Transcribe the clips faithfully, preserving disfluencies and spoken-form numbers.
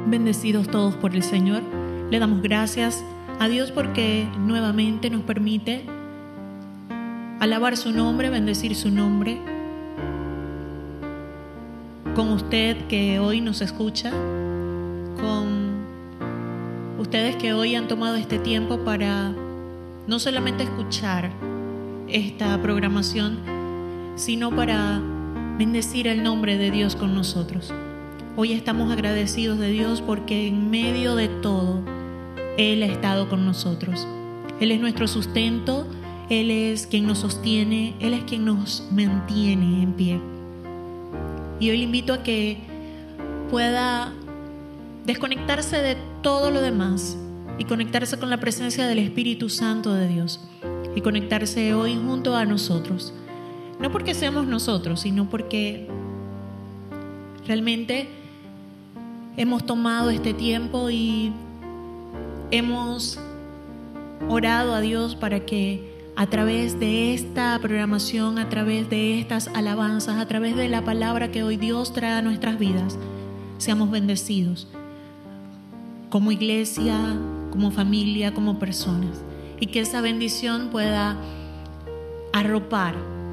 bendecidos todos por el Señor. Le damos gracias a Dios porque nuevamente nos permite alabar su nombre, bendecir su nombre. Con usted que hoy nos escucha, con ustedes que hoy han tomado este tiempo para no solamente escuchar esta programación, sino para bendecir el nombre de Dios con nosotros. Hoy estamos agradecidos de Dios porque en medio de todo, Él ha estado con nosotros. Él es nuestro sustento, Él es quien nos sostiene, Él es quien nos mantiene en pie. Y hoy le invito a que pueda desconectarse de todo lo demás y conectarse con la presencia del Espíritu Santo de Dios y conectarse hoy junto a nosotros. No porque seamos nosotros, sino porque realmente hemos tomado este tiempo y hemos orado a Dios para que a través de esta programación, a través de estas alabanzas, a través de la palabra que hoy Dios trae a nuestras vidas, seamos bendecidos como iglesia, como familia, como personas, y que esa bendición pueda arropar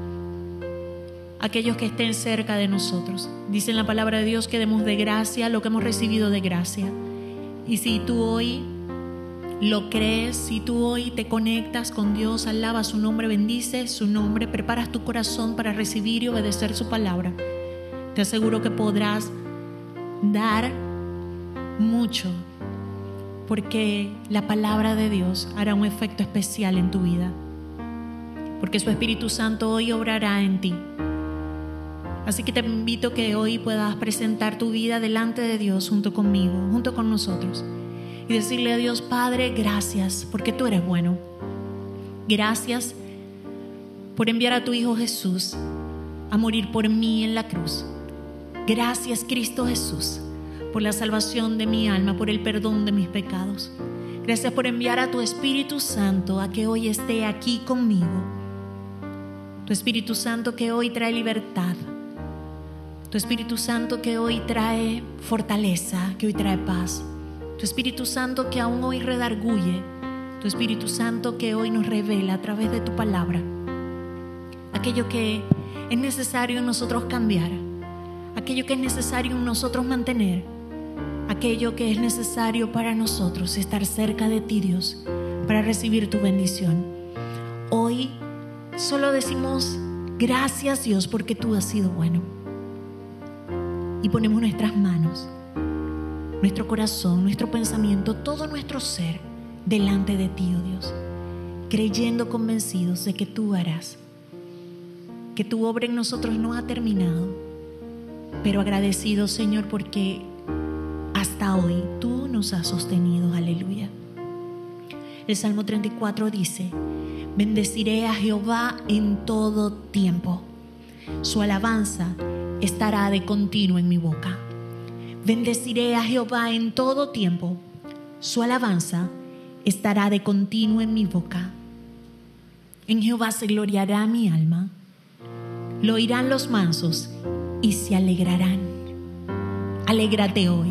a aquellos que estén cerca de nosotros. Dice en la palabra de Dios que demos de gracia lo que hemos recibido de gracia. Y si tú hoy lo crees, si tú hoy te conectas con Dios, alabas su nombre, bendices su nombre, preparas tu corazón para recibir y obedecer su palabra, te aseguro que podrás dar mucho, porque la palabra de Dios hará un efecto especial en tu vida, porque su Espíritu Santo hoy obrará en ti. Así que te invito a que hoy puedas presentar tu vida delante de Dios junto conmigo, junto con nosotros, y decirle a Dios: Padre, gracias porque tú eres bueno. Gracias por enviar a tu Hijo Jesús a morir por mí en la cruz. Gracias, Cristo Jesús, por la salvación de mi alma, por el perdón de mis pecados. Gracias por enviar a tu Espíritu Santo a que hoy esté aquí conmigo. Tu Espíritu Santo que hoy trae libertad. Tu Espíritu Santo que hoy trae fortaleza, que hoy trae paz. Tu Espíritu Santo que aún hoy redarguye. Tu Espíritu Santo que hoy nos revela a través de tu palabra aquello que es necesario en nosotros cambiar, aquello que es necesario en nosotros mantener, aquello que es necesario para nosotros estar cerca de ti, Dios, para recibir tu bendición. Hoy solo decimos gracias, Dios, porque tú has sido bueno. Y ponemos nuestras manos, nuestro corazón, nuestro pensamiento, todo nuestro ser delante de ti, oh Dios, creyendo, convencidos de que tú harás, que tu obra en nosotros no ha terminado, pero agradecidos, Señor, porque hasta hoy tú nos has sostenido. Aleluya. El Salmo treinta y cuatro dice: bendeciré a Jehová en todo tiempo, su alabanza estará de continuo en mi boca. Bendeciré a Jehová en todo tiempo, su alabanza estará de continuo en mi boca. En Jehová se gloriará mi alma, lo oirán los mansos y se alegrarán. Alégrate hoy,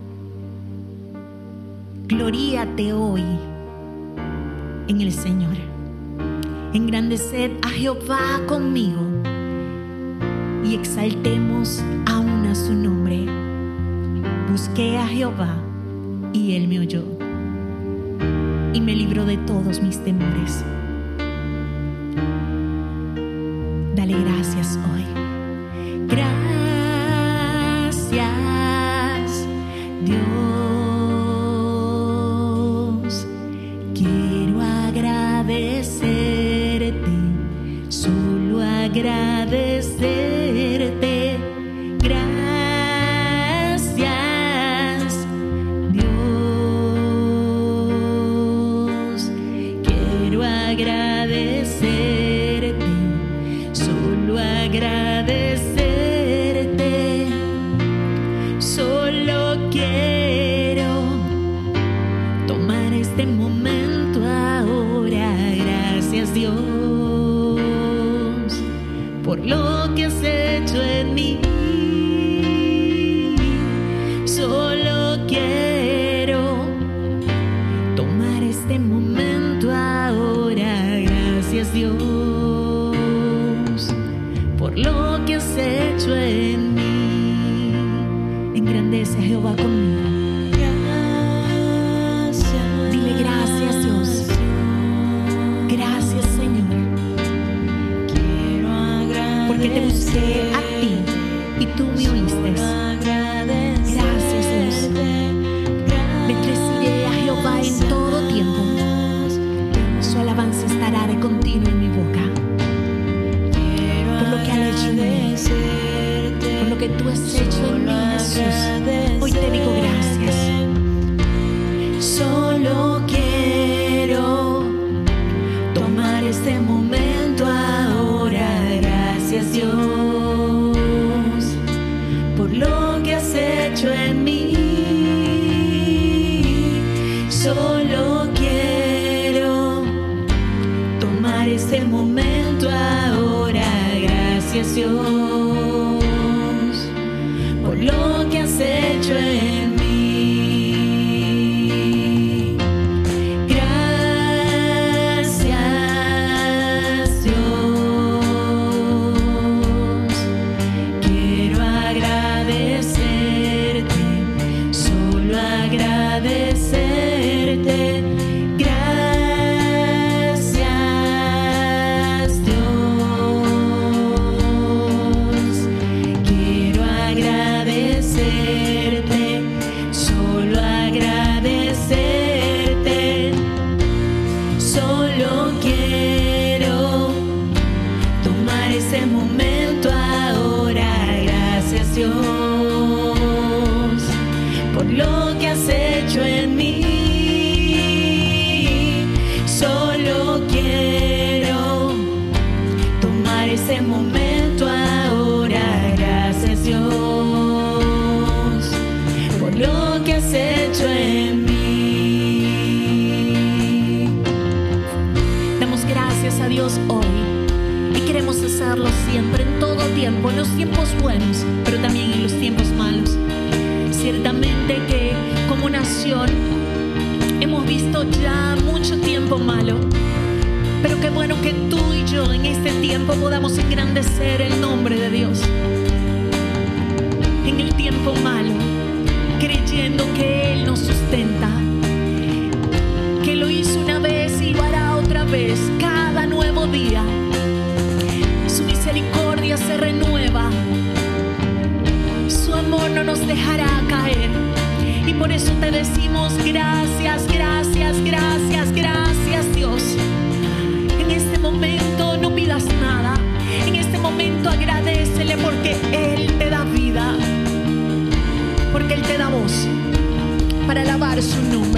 gloríate hoy en el Señor. Engrandeced a Jehová conmigo y exaltemos aún a su nombre. Busqué a Jehová y Él me oyó y me libró de todos mis temores. Dale gracias hoy. Gracias, Dios. Quiero agradecerte, solo agradecerte. Gracias, Dios. Quiero agradecerte, solo agradecerte. agradece a Jehová conmigo. Dile gracias, Dios. Gracias, Señor. Porque te busqué a ti y tú me oíste. Gracias, Dios. Bendeciré a Jehová en todo tiempo. Su alabanza estará de continuo en mi boca. Por lo que has hecho en mí, por lo que tú has hecho en mí, Jesús, hoy te digo gracias. Solo quiero tomar este momento ahora. Gracias, Dios, por lo que has hecho en mí. Solo quiero tomar este momento ahora. Gracias, Dios, por lo que has hecho en mí. Gracias, Dios. Quiero agradecerte, solo agradecerte. Gracias, Dios. Quiero agradecerte, solo agradecerte. Solo quiero tomar ese momento ahora. Gracias, Dios, por lo que has hecho en mí. Solo quiero tomar ese momento ahora. Gracias, Dios, por lo que has hecho en mí. Damos gracias a Dios hoy y queremos hacerlo siempre, en todo tiempo, en los tiempos buenos, pero también en los tiempos malos. Ciertamente que como nación hemos visto ya mucho tiempo malo, pero qué bueno que tú y yo en este tiempo podamos engrandecer el nombre de Dios. En el tiempo malo, creyendo que Él nos sustenta, que lo hizo una vez y lo hará otra vez cada nuevo día. Su misericordia se renueva, su amor no nos dejará caer. Y por eso te decimos gracias, gracias, gracias, gracias, Dios. En este momento no pidas nada, en este momento agradécele porque Él te da vida, porque Él te da voz para alabar su nombre.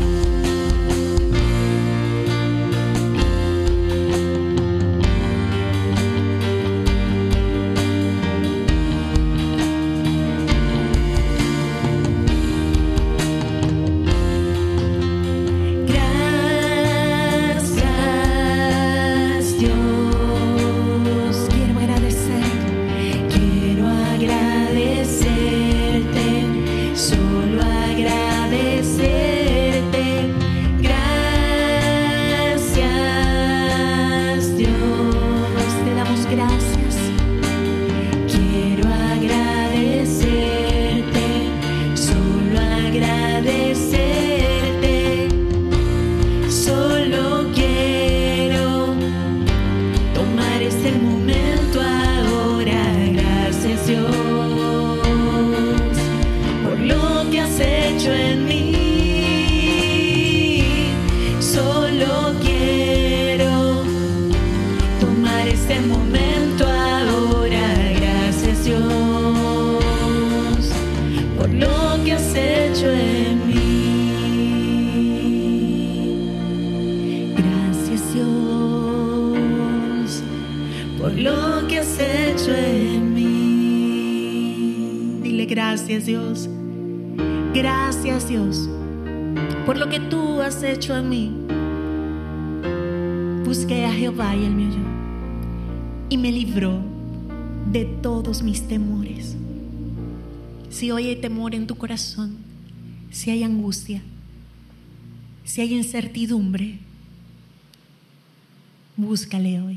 Gracias, Dios. Gracias, Dios, por lo que tú has hecho en mí. Busqué a Jehová y Él me oyó y me libró de todos mis temores. Si hoy hay temor en tu corazón, si hay angustia, si hay incertidumbre, búscale hoy.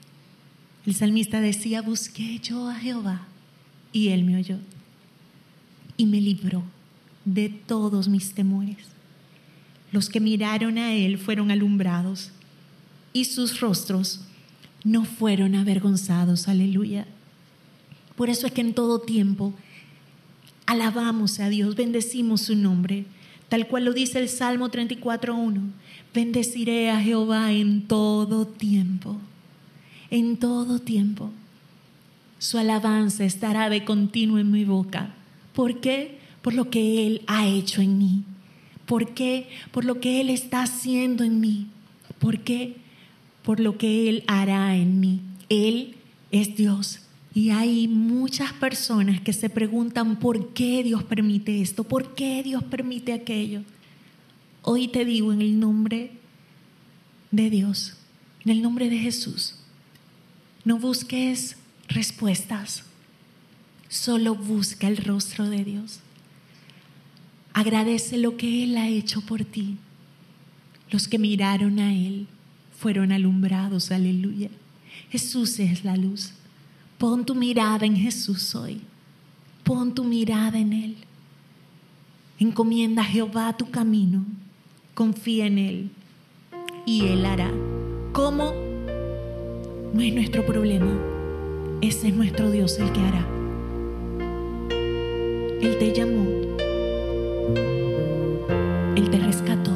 El salmista decía: busqué yo a Jehová y Él me oyó y me libró de todos mis temores. Los que miraron a Él fueron alumbrados y sus rostros no fueron avergonzados. Aleluya. Por eso es que en todo tiempo alabamos a Dios, bendecimos su nombre, tal cual lo dice el Salmo treinta y cuatro uno. Bendeciré a Jehová en todo tiempo, en todo tiempo. Su alabanza estará de continuo en mi boca. ¿Por qué? Por lo que Él ha hecho en mí. ¿Por qué? Por lo que Él está haciendo en mí. ¿Por qué? Por lo que Él hará en mí. Él es Dios. Y hay muchas personas que se preguntan por qué Dios permite esto, por qué Dios permite aquello. Hoy te digo en el nombre de Dios, en el nombre de Jesús, no busques respuestas, solo busca el rostro de Dios. Agradece lo que Él ha hecho por ti. Los que miraron a Él fueron alumbrados, aleluya. Jesús es la luz. Pon tu mirada en Jesús hoy. Pon tu mirada en Él. Encomienda a Jehová tu camino. Confía en Él y Él hará. ¿Cómo? No es nuestro problema. Ese es nuestro Dios el que hará. Él te llamó. Él te rescató.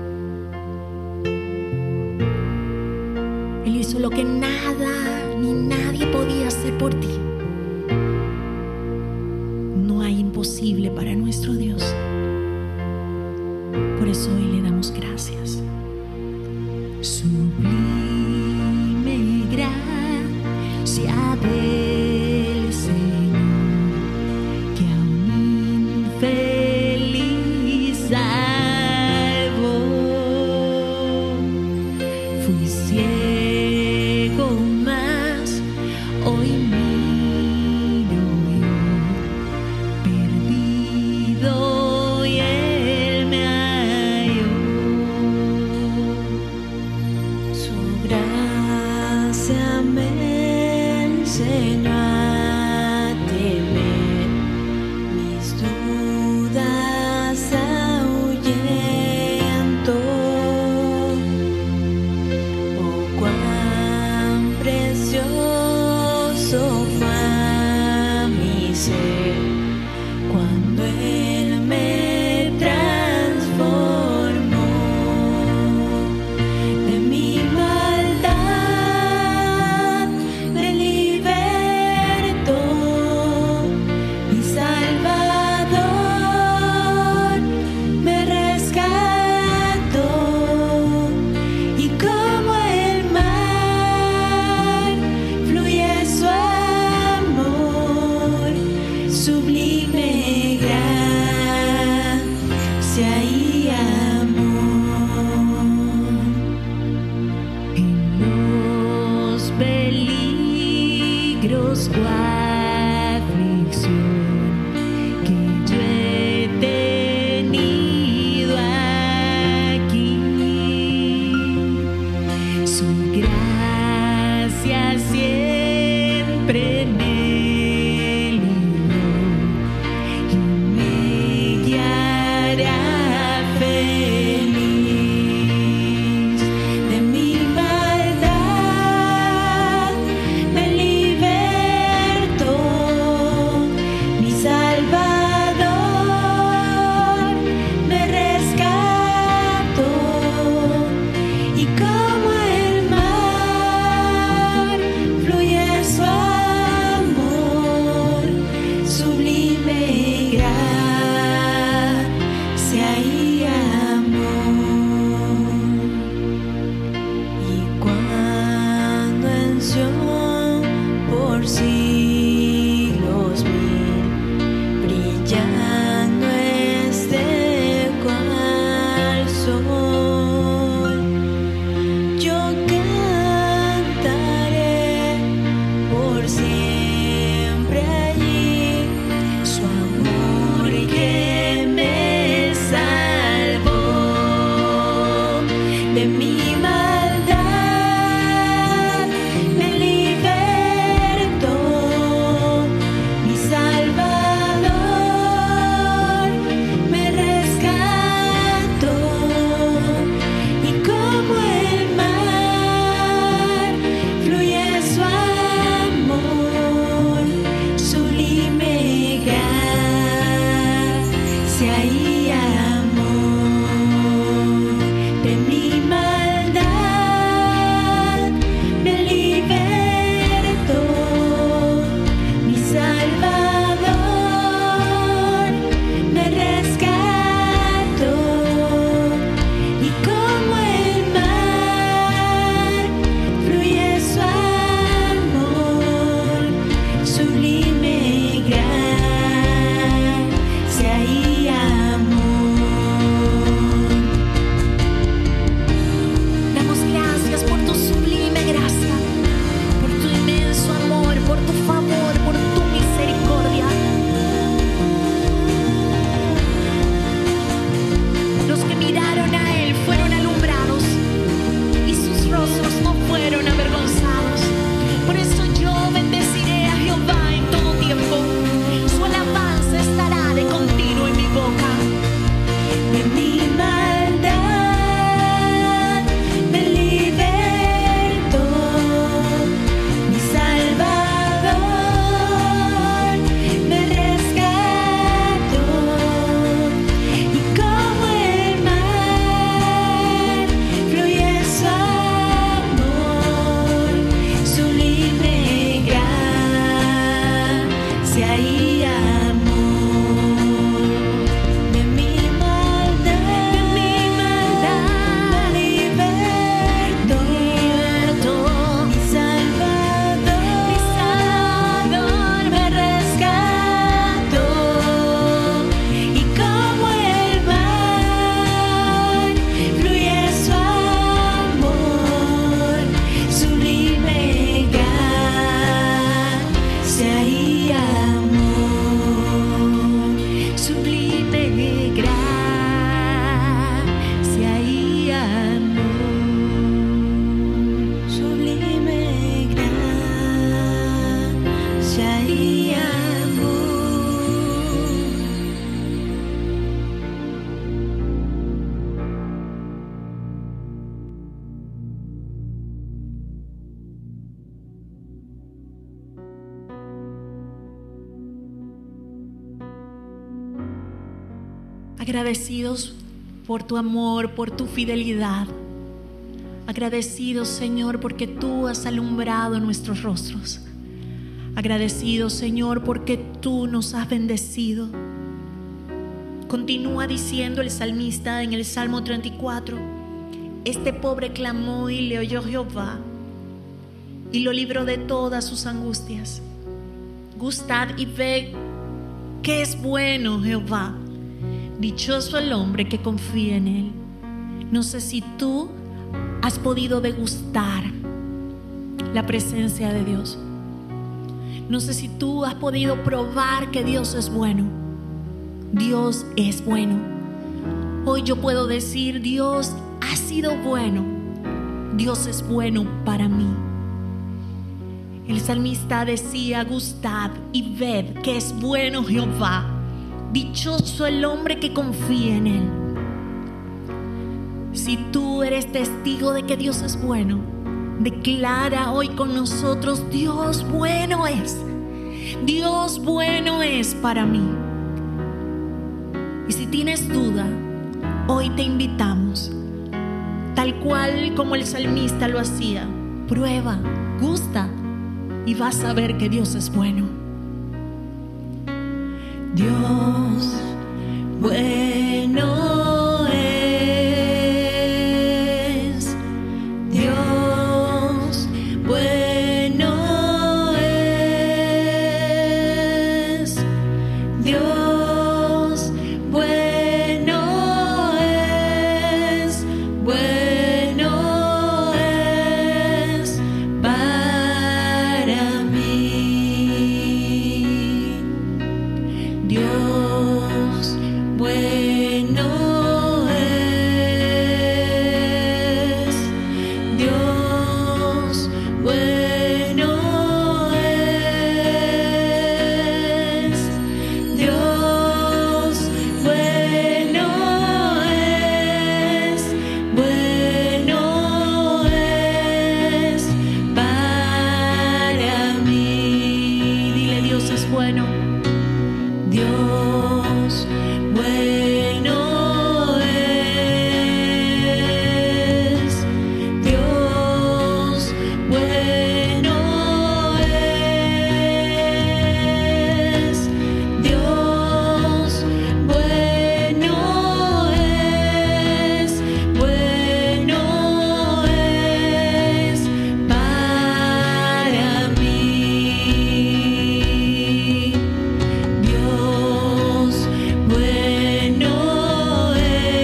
Él hizo lo que nada ni nadie podía hacer por ti. No hay imposible para nuestro Dios. Por eso hoy le damos gracias. Sublime gracia del Señor, que a un infeliz salvó. Fui ciego, mas hoy miro yo, perdido, y Él me halló. Su gracia me enseñó a temer, mis dudas ahuyentó. Oh, cuán precioso fue a mi ser cuando Él me transformó. De mi maldad me libertó, mi Salvador me rescató, y como el mar fluye su amor, sublime gracia y amor. En los peligros o aflicción que yo he tenido aquí, su gracia siempre me libró agradecidos por tu amor, por tu fidelidad. Agradecidos, Señor, porque tú has alumbrado nuestros rostros. Agradecidos, Señor, porque tú nos has bendecido. Continúa diciendo el salmista en el Salmo treinta y cuatro: este pobre clamó y le oyó Jehová y lo libró de todas sus angustias. Gustad y ved que es bueno Jehová. Dichoso el hombre que confía en él. No sé si tú has podido degustar la presencia de Dios. No sé si tú has podido probar que Dios es bueno. Dios es bueno. Hoy yo puedo decir: Dios ha sido bueno. Dios es bueno para mí. El salmista decía: gustad y ved que es bueno Jehová. Dichoso el hombre que confía en él. Si tú eres testigo de que Dios es bueno, declara hoy con nosotros: Dios bueno es. Dios bueno es para mí. Y si tienes duda, hoy te invitamos, tal cual como el salmista lo hacía: prueba, gusta y vas a ver que Dios es bueno. Dios bueno es. Dios bueno es. Dios bueno es. Bueno es para mí. Dios bueno es. Dios bueno es. Dios bueno es. Bueno es para mí. Dile: Dios es bueno. Dios bueno es. Dios bueno es. Dios bueno es. Bueno es para mí. Dios bueno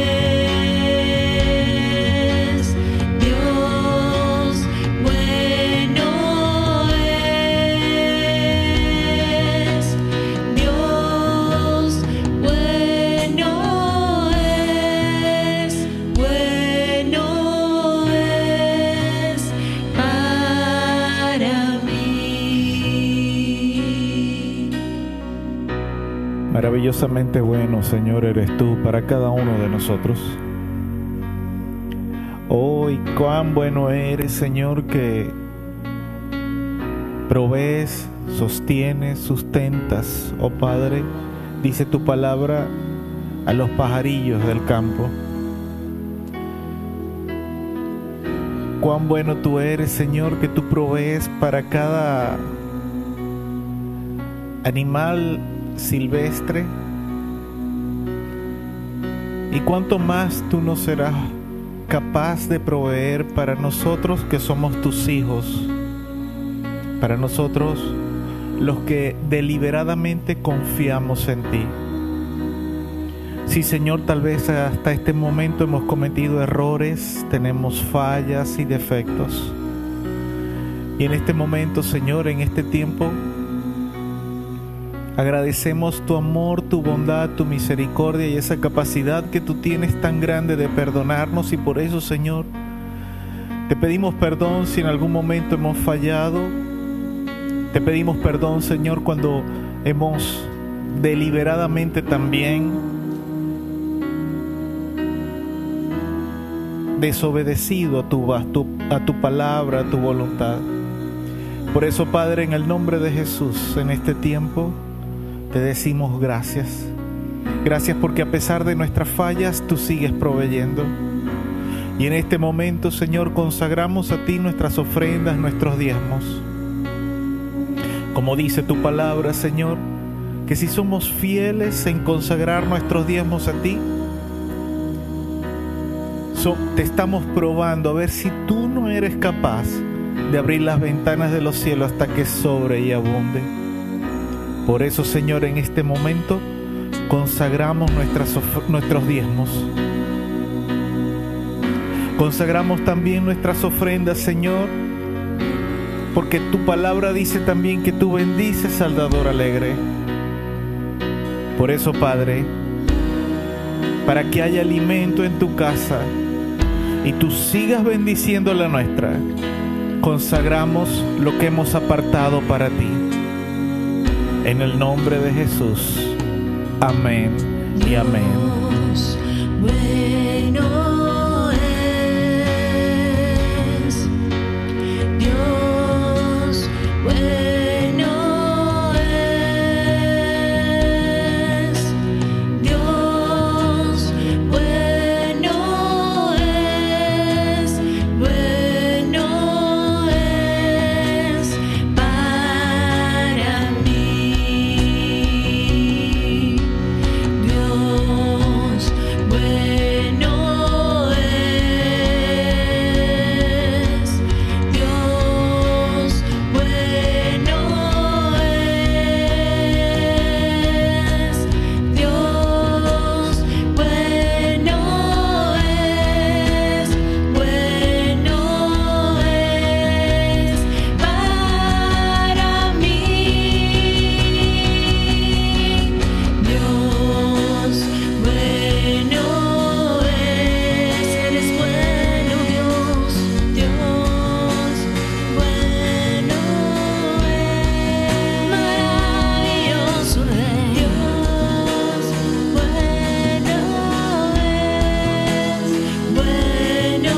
es. Dios bueno es. Dios bueno es. Bueno es para mí. Maravillosamente bueno, Señor, eres tú para cada uno de nosotros. Oh, y cuán bueno eres, Señor, que provees, sostienes, sustentas, oh Padre, dice tu palabra, a los pajarillos del campo. Cuán bueno tú eres, Señor, que tú provees para cada animal silvestre. Y cuánto más tú nos serás capaz de proveer para nosotros que somos tus hijos, para nosotros los que deliberadamente confiamos en ti. Sí, Señor, tal vez hasta este momento hemos cometido errores, tenemos fallas y defectos. Y en este momento, Señor, en este tiempo, agradecemos tu amor, tu bondad, tu misericordia y esa capacidad que tú tienes tan grande de perdonarnos. Y por eso, Señor, te pedimos perdón si en algún momento hemos fallado. Te pedimos perdón, Señor, cuando hemos deliberadamente también desobedecido a tu, a tu, a tu palabra, a tu voluntad. Por eso, Padre, en el nombre de Jesús, en este tiempo, te decimos gracias. Gracias porque a pesar de nuestras fallas, tú sigues proveyendo. Y en este momento, Señor, consagramos a ti nuestras ofrendas, nuestros diezmos. Como dice tu palabra, Señor, que si somos fieles en consagrar nuestros diezmos a ti, so, te estamos probando a ver si tú no eres capaz de abrir las ventanas de los cielos hasta que sobre y abunde. Por eso, Señor, en este momento consagramos nuestras, nuestros diezmos. Consagramos también nuestras ofrendas, Señor, porque tu palabra dice también que tú bendices al dador alegre. Por eso, Padre, para que haya alimento en tu casa y tú sigas bendiciendo la nuestra, consagramos lo que hemos apartado para ti. En el nombre de Jesús. Amén y amén. Dios bueno es, Dios bueno es, Dios bueno es, bueno es para mí. Dios bueno es, Dios bueno es, Dios bueno es, bueno es para mí. Dios bueno es, eres bueno, Dios, Dios bueno es, maravilloso Rey. Dios bueno es, bueno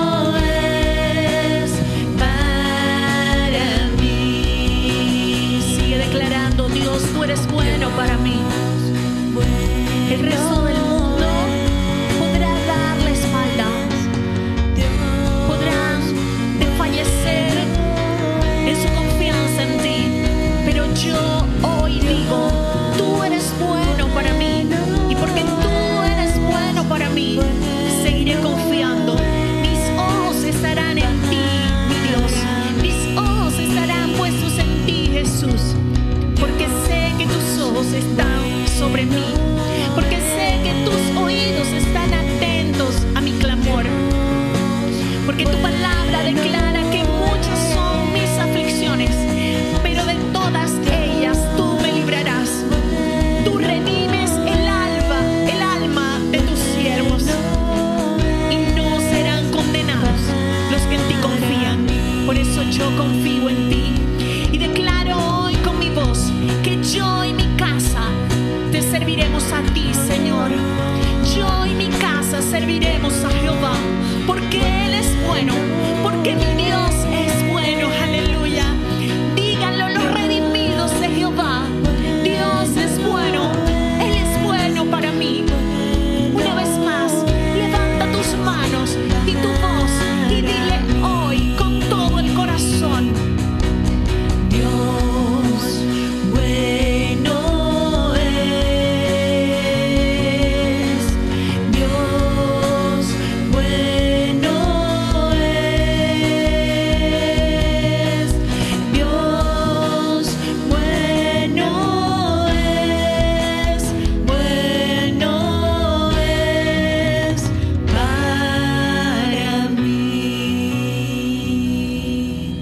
es para mí. Sigue declarando: Dios, tú eres bueno para mí. El resto del mundo podrá darle espaldas, podrán desfallecer en su confianza en ti, pero yo hoy digo: tú eres bueno para mí, y porque tú eres bueno para mí, seguiré confiando. Mis ojos estarán en ti, mi Dios, mis ojos estarán puestos en ti, Jesús, porque sé que tus ojos están sobre mí, porque sé que tus oídos están atentos a mi clamor, porque tu palabra declara que muchas son mis aflicciones, pero de todas ellas tú me librarás. Tú redimes el alma, el alma de tus siervos, y no serán condenados los que en ti confían. Por eso yo confío en ti y declaro hoy con mi voz que yo y mi casa te serviremos a ti, Señor. Yo y mi casa serviremos a Jehová, porque Él es bueno, porque mi Dios es bueno. Aleluya. Díganlo los redimidos de Jehová: Dios es bueno, Él es bueno para mí. Una vez más, levanta tus manos y tu voz y dile hoy con todo el corazón: Dios bueno es, Dios bueno es, Dios bueno es, bueno es para mí.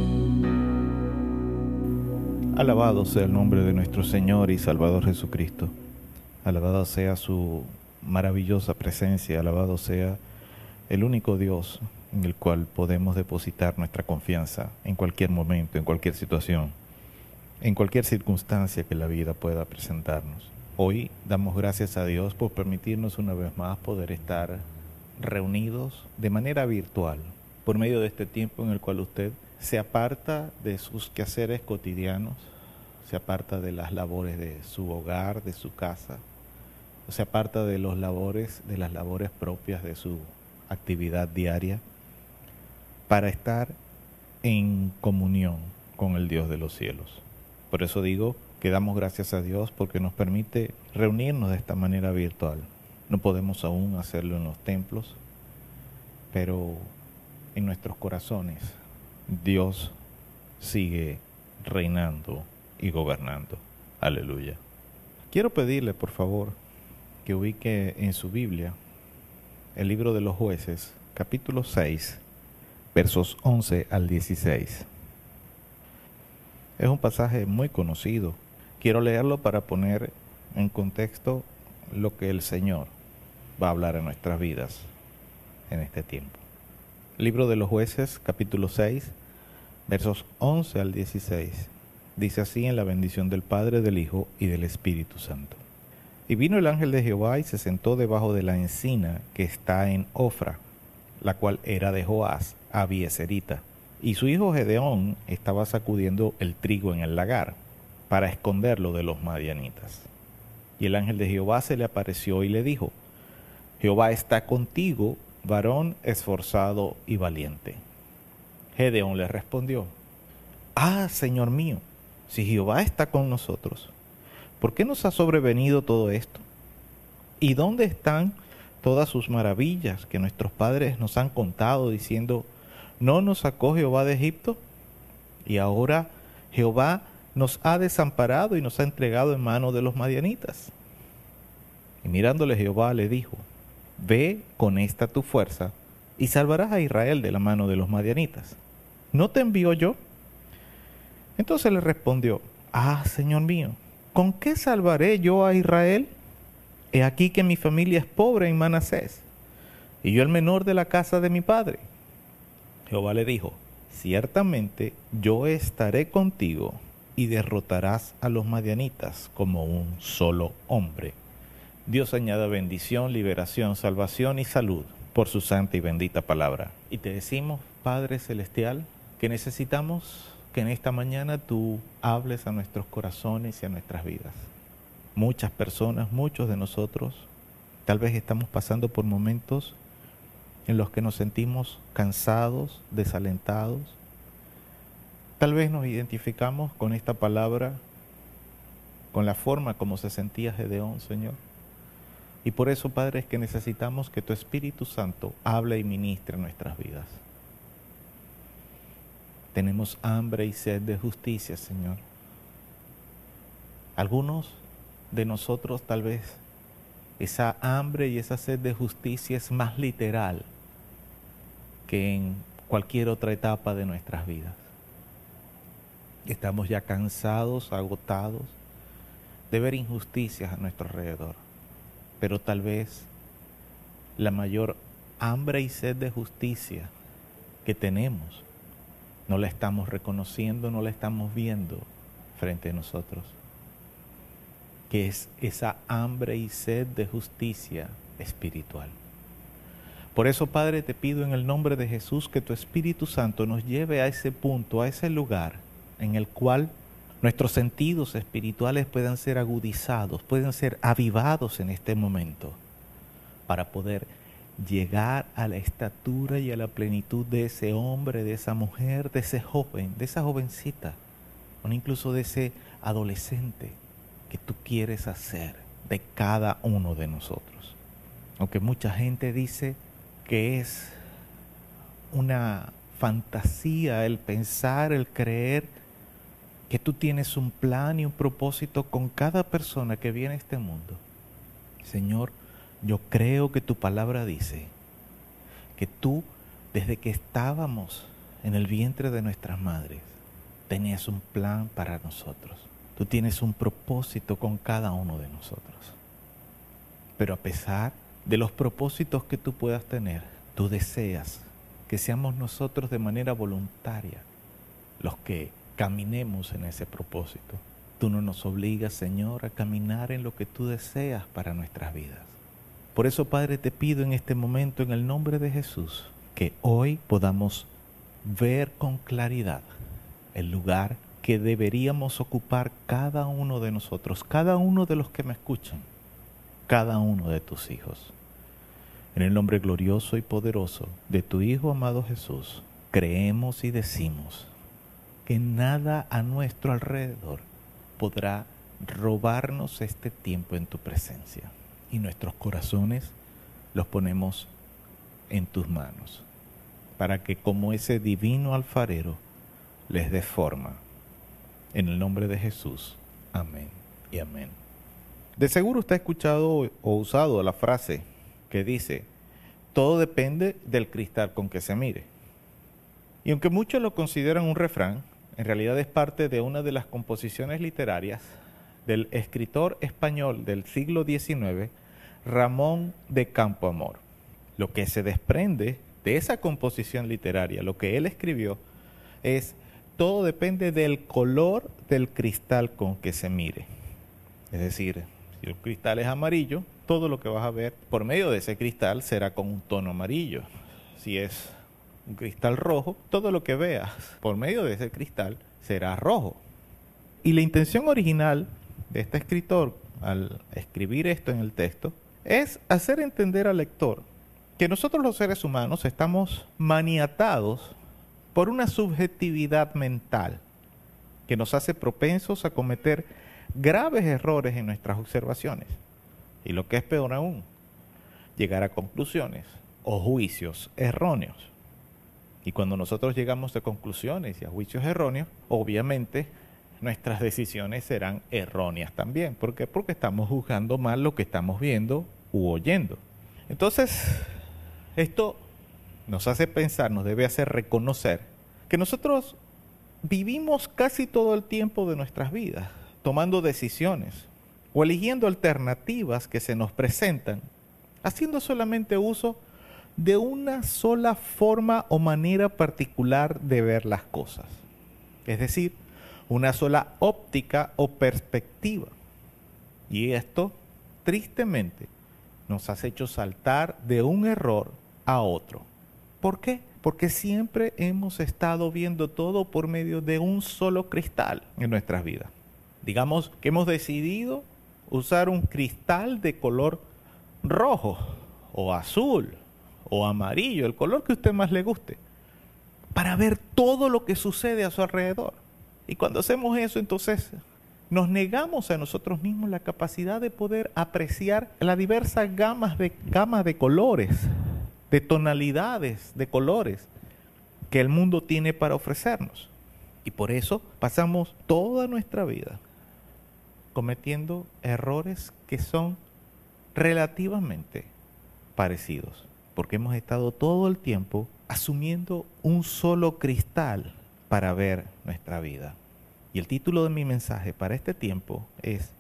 Alabado sea el nombre de nuestro Señor y Salvador Jesucristo. Alabado sea su maravillosa presencia. Alabado sea el único Dios en el cual podemos depositar nuestra confianza en cualquier momento, en cualquier situación, en cualquier circunstancia que la vida pueda presentarnos. Hoy damos gracias a Dios por permitirnos una vez más poder estar reunidos de manera virtual por medio de este tiempo en el cual usted se aparta de sus quehaceres cotidianos, se aparta de las labores de su hogar, de su casa, se aparta de los labores, de las labores propias de su actividad diaria para estar en comunión con el Dios de los cielos. Por eso digo que damos gracias a Dios porque nos permite reunirnos de esta manera virtual. No podemos aún hacerlo en los templos, pero en nuestros corazones Dios sigue reinando y gobernando. Aleluya. Quiero pedirle, por favor, que ubique en su Biblia el libro de los Jueces, capítulo seis, versos once al dieciséis. Es un pasaje muy conocido. Quiero leerlo para poner en contexto lo que el Señor va a hablar en nuestras vidas en este tiempo. Libro de los Jueces, capítulo seis, versos once al dieciséis. Dice así en la bendición del Padre, del Hijo y del Espíritu Santo. Y vino el ángel de Jehová y se sentó debajo de la encina que está en Ofra, la cual era de Joás, abieserita. Y su hijo Gedeón estaba sacudiendo el trigo en el lagar, para esconderlo de los madianitas. Y el ángel de Jehová se le apareció y le dijo: Jehová está contigo, varón esforzado y valiente. Gedeón le respondió: Ah, Señor mío, si Jehová está con nosotros, ¿por qué nos ha sobrevenido todo esto? ¿Y dónde están todas sus maravillas que nuestros padres nos han contado, diciendo: ¿no nos sacó Jehová de Egipto? Y ahora Jehová nos ha desamparado y nos ha entregado en manos de los madianitas. Y mirándole Jehová le dijo: Ve con esta tu fuerza y salvarás a Israel de la mano de los madianitas. ¿No te envío yo? Entonces le respondió: Ah, Señor mío, ¿con qué salvaré yo a Israel? He aquí que mi familia es pobre en Manasés, y yo el menor de la casa de mi padre. Jehová le dijo: Ciertamente yo estaré contigo, y derrotarás a los madianitas como un solo hombre. Dios añada bendición, liberación, salvación y salud por su santa y bendita palabra. Y te decimos, Padre Celestial, que necesitamos que en esta mañana tú hables a nuestros corazones y a nuestras vidas. Muchas personas, muchos de nosotros, tal vez estamos pasando por momentos en los que nos sentimos cansados, desalentados. Tal vez nos identificamos con esta palabra, con la forma como se sentía Gedeón, Señor. Y por eso, Padre, es que necesitamos que tu Espíritu Santo hable y ministre en nuestras vidas. Tenemos hambre y sed de justicia, Señor. Algunos de nosotros tal vez esa hambre y esa sed de justicia es más literal que en cualquier otra etapa de nuestras vidas. Estamos ya cansados, agotados de ver injusticias a nuestro alrededor. Pero tal vez la mayor hambre y sed de justicia que tenemos no la estamos reconociendo, no la estamos viendo frente a nosotros. Que es esa hambre y sed de justicia espiritual. Por eso, Padre, te pido en el nombre de Jesús que tu Espíritu Santo nos lleve a ese punto, a ese lugar en el cual nuestros sentidos espirituales puedan ser agudizados, pueden ser avivados en este momento, para poder llegar a la estatura y a la plenitud de ese hombre, de esa mujer, de ese joven, de esa jovencita, o incluso de ese adolescente que tú quieres hacer de cada uno de nosotros. Aunque mucha gente dice que es una fantasía el pensar, el creer que tú tienes un plan y un propósito con cada persona que viene a este mundo. Señor, yo creo que tu palabra dice que tú, desde que estábamos en el vientre de nuestras madres, tenías un plan para nosotros. Tú tienes un propósito con cada uno de nosotros. Pero a pesar de los propósitos que tú puedas tener, tú deseas que seamos nosotros de manera voluntaria los que caminemos en ese propósito. Tú no nos obligas, Señor, a caminar en lo que tú deseas para nuestras vidas. Por eso, Padre, te pido en este momento, en el nombre de Jesús, que hoy podamos ver con claridad el lugar que deberíamos ocupar cada uno de nosotros, cada uno de los que me escuchan, cada uno de tus hijos. En el nombre glorioso y poderoso de tu Hijo amado Jesús, creemos y decimos que nada a nuestro alrededor podrá robarnos este tiempo en tu presencia. Y nuestros corazones los ponemos en tus manos, para que como ese divino alfarero les dé forma. En el nombre de Jesús. Amén y amén. De seguro usted ha escuchado o usado la frase que dice: todo depende del cristal con que se mire. Y aunque muchos lo consideran un refrán, en realidad es parte de una de las composiciones literarias del escritor español del siglo diecinueve, Ramón de Campoamor. Lo que se desprende de esa composición literaria, lo que él escribió, es: todo depende del color del cristal con que se mire. Es decir, si el cristal es amarillo, todo lo que vas a ver por medio de ese cristal será con un tono amarillo. Si es un cristal rojo, todo lo que veas por medio de ese cristal será rojo. Y la intención original de este escritor, al escribir esto en el texto, es hacer entender al lector que nosotros los seres humanos estamos maniatados por una subjetividad mental que nos hace propensos a cometer graves errores en nuestras observaciones. Y lo que es peor aún, llegar a conclusiones o juicios erróneos. Y cuando nosotros llegamos a conclusiones y a juicios erróneos, obviamente nuestras decisiones serán erróneas también. ¿Por qué? Porque estamos juzgando mal lo que estamos viendo u oyendo. Entonces, esto nos hace pensar, nos debe hacer reconocer que nosotros vivimos casi todo el tiempo de nuestras vidas tomando decisiones o eligiendo alternativas que se nos presentan, haciendo solamente uso de una sola forma o manera particular de ver las cosas. Es decir, una sola óptica o perspectiva. Y esto, tristemente, nos ha hecho saltar de un error a otro. ¿Por qué? Porque siempre hemos estado viendo todo por medio de un solo cristal en nuestras vidas. Digamos que hemos decidido usar un cristal de color rojo o azul o amarillo, el color que a usted más le guste, para ver todo lo que sucede a su alrededor. Y cuando hacemos eso, entonces nos negamos a nosotros mismos la capacidad de poder apreciar las diversas gamas de, gamas de colores, de tonalidades de colores que el mundo tiene para ofrecernos. Y por eso pasamos toda nuestra vida cometiendo errores que son relativamente parecidos, porque hemos estado todo el tiempo asumiendo un solo cristal para ver nuestra vida. Y el título de mi mensaje para este tiempo es: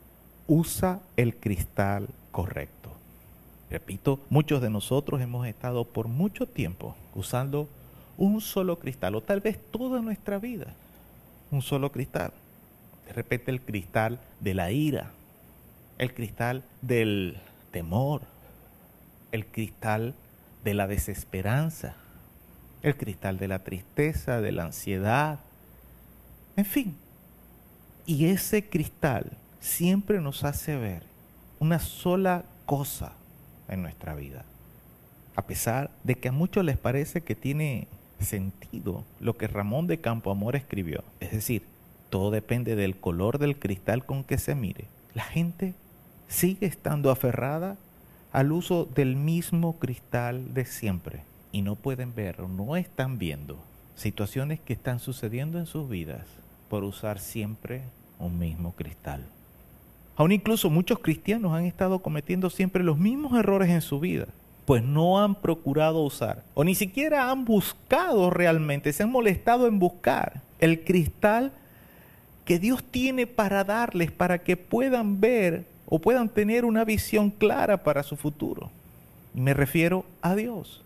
usa el cristal correcto. Repito, muchos de nosotros hemos estado por mucho tiempo usando un solo cristal, o tal vez toda nuestra vida, un solo cristal. De repente el cristal de la ira, el cristal del temor, el cristal de la desesperanza, el cristal de la tristeza, de la ansiedad, en fin. Y ese cristal siempre nos hace ver una sola cosa en nuestra vida. A pesar de que a muchos les parece que tiene sentido lo que Ramón de Campoamor escribió, es decir, todo depende del color del cristal con que se mire, la gente sigue estando aferrada al uso del mismo cristal de siempre y no pueden ver o no están viendo situaciones que están sucediendo en sus vidas por usar siempre un mismo cristal. Aún incluso muchos cristianos han estado cometiendo siempre los mismos errores en su vida, pues no han procurado usar o ni siquiera han buscado realmente, se han molestado en buscar el cristal que Dios tiene para darles, para que puedan ver o puedan tener una visión clara para su futuro. Y me refiero a Dios.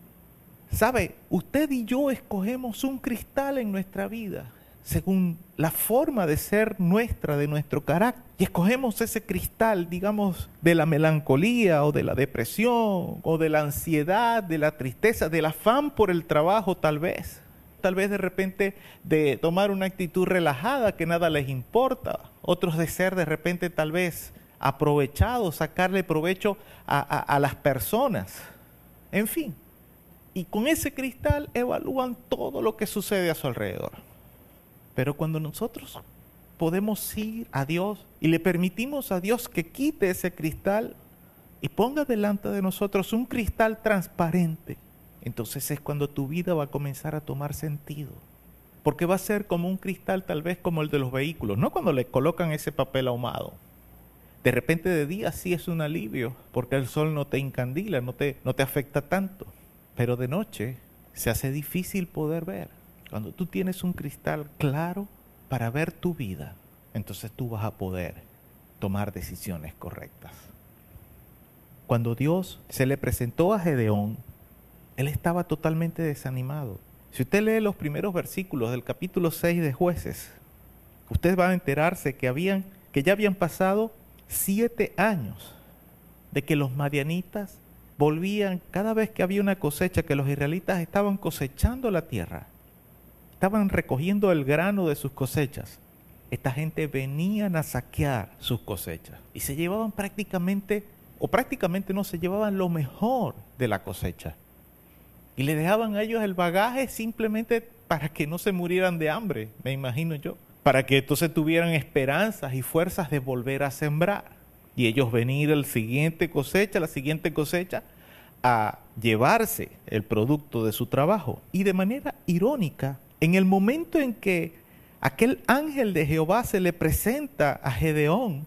¿Sabe? Usted y yo escogemos un cristal en nuestra vida, según la forma de ser nuestra, de nuestro carácter. Y escogemos ese cristal, digamos, de la melancolía o de la depresión o de la ansiedad, de la tristeza, del afán por el trabajo tal vez. Tal vez de repente de tomar una actitud relajada que nada les importa. Otros de ser de repente tal vez aprovechado sacarle provecho a, a, a las personas. En fin, y con ese cristal evalúan todo lo que sucede a su alrededor. Pero cuando nosotros podemos ir a Dios y le permitimos a Dios que quite ese cristal y ponga delante de nosotros un cristal transparente, entonces es cuando tu vida va a comenzar a tomar sentido. Porque va a ser como un cristal tal vez como el de los vehículos, no cuando le colocan ese papel ahumado. De repente de día sí es un alivio, porque el sol no te encandila, no te, no te afecta tanto. Pero de noche se hace difícil poder ver. Cuando tú tienes un cristal claro para ver tu vida, entonces tú vas a poder tomar decisiones correctas. Cuando Dios se le presentó a Gedeón, él estaba totalmente desanimado. Si usted lee los primeros versículos del capítulo seis de Jueces, usted va a enterarse que, habían, que ya habían pasado siete años de que los madianitas volvían cada vez que había una cosecha, que los israelitas estaban cosechando la tierra, estaban recogiendo el grano de sus cosechas. Esta gente venían a saquear sus cosechas y se llevaban prácticamente, o prácticamente no, se llevaban lo mejor de la cosecha. Y le dejaban a ellos el bagaje simplemente para que no se murieran de hambre, me imagino yo. Para que entonces tuvieran esperanzas y fuerzas de volver a sembrar. Y ellos venir a la siguiente cosecha, la siguiente cosecha, a llevarse el producto de su trabajo. Y de manera irónica, en el momento en que aquel ángel de Jehová se le presenta a Gedeón,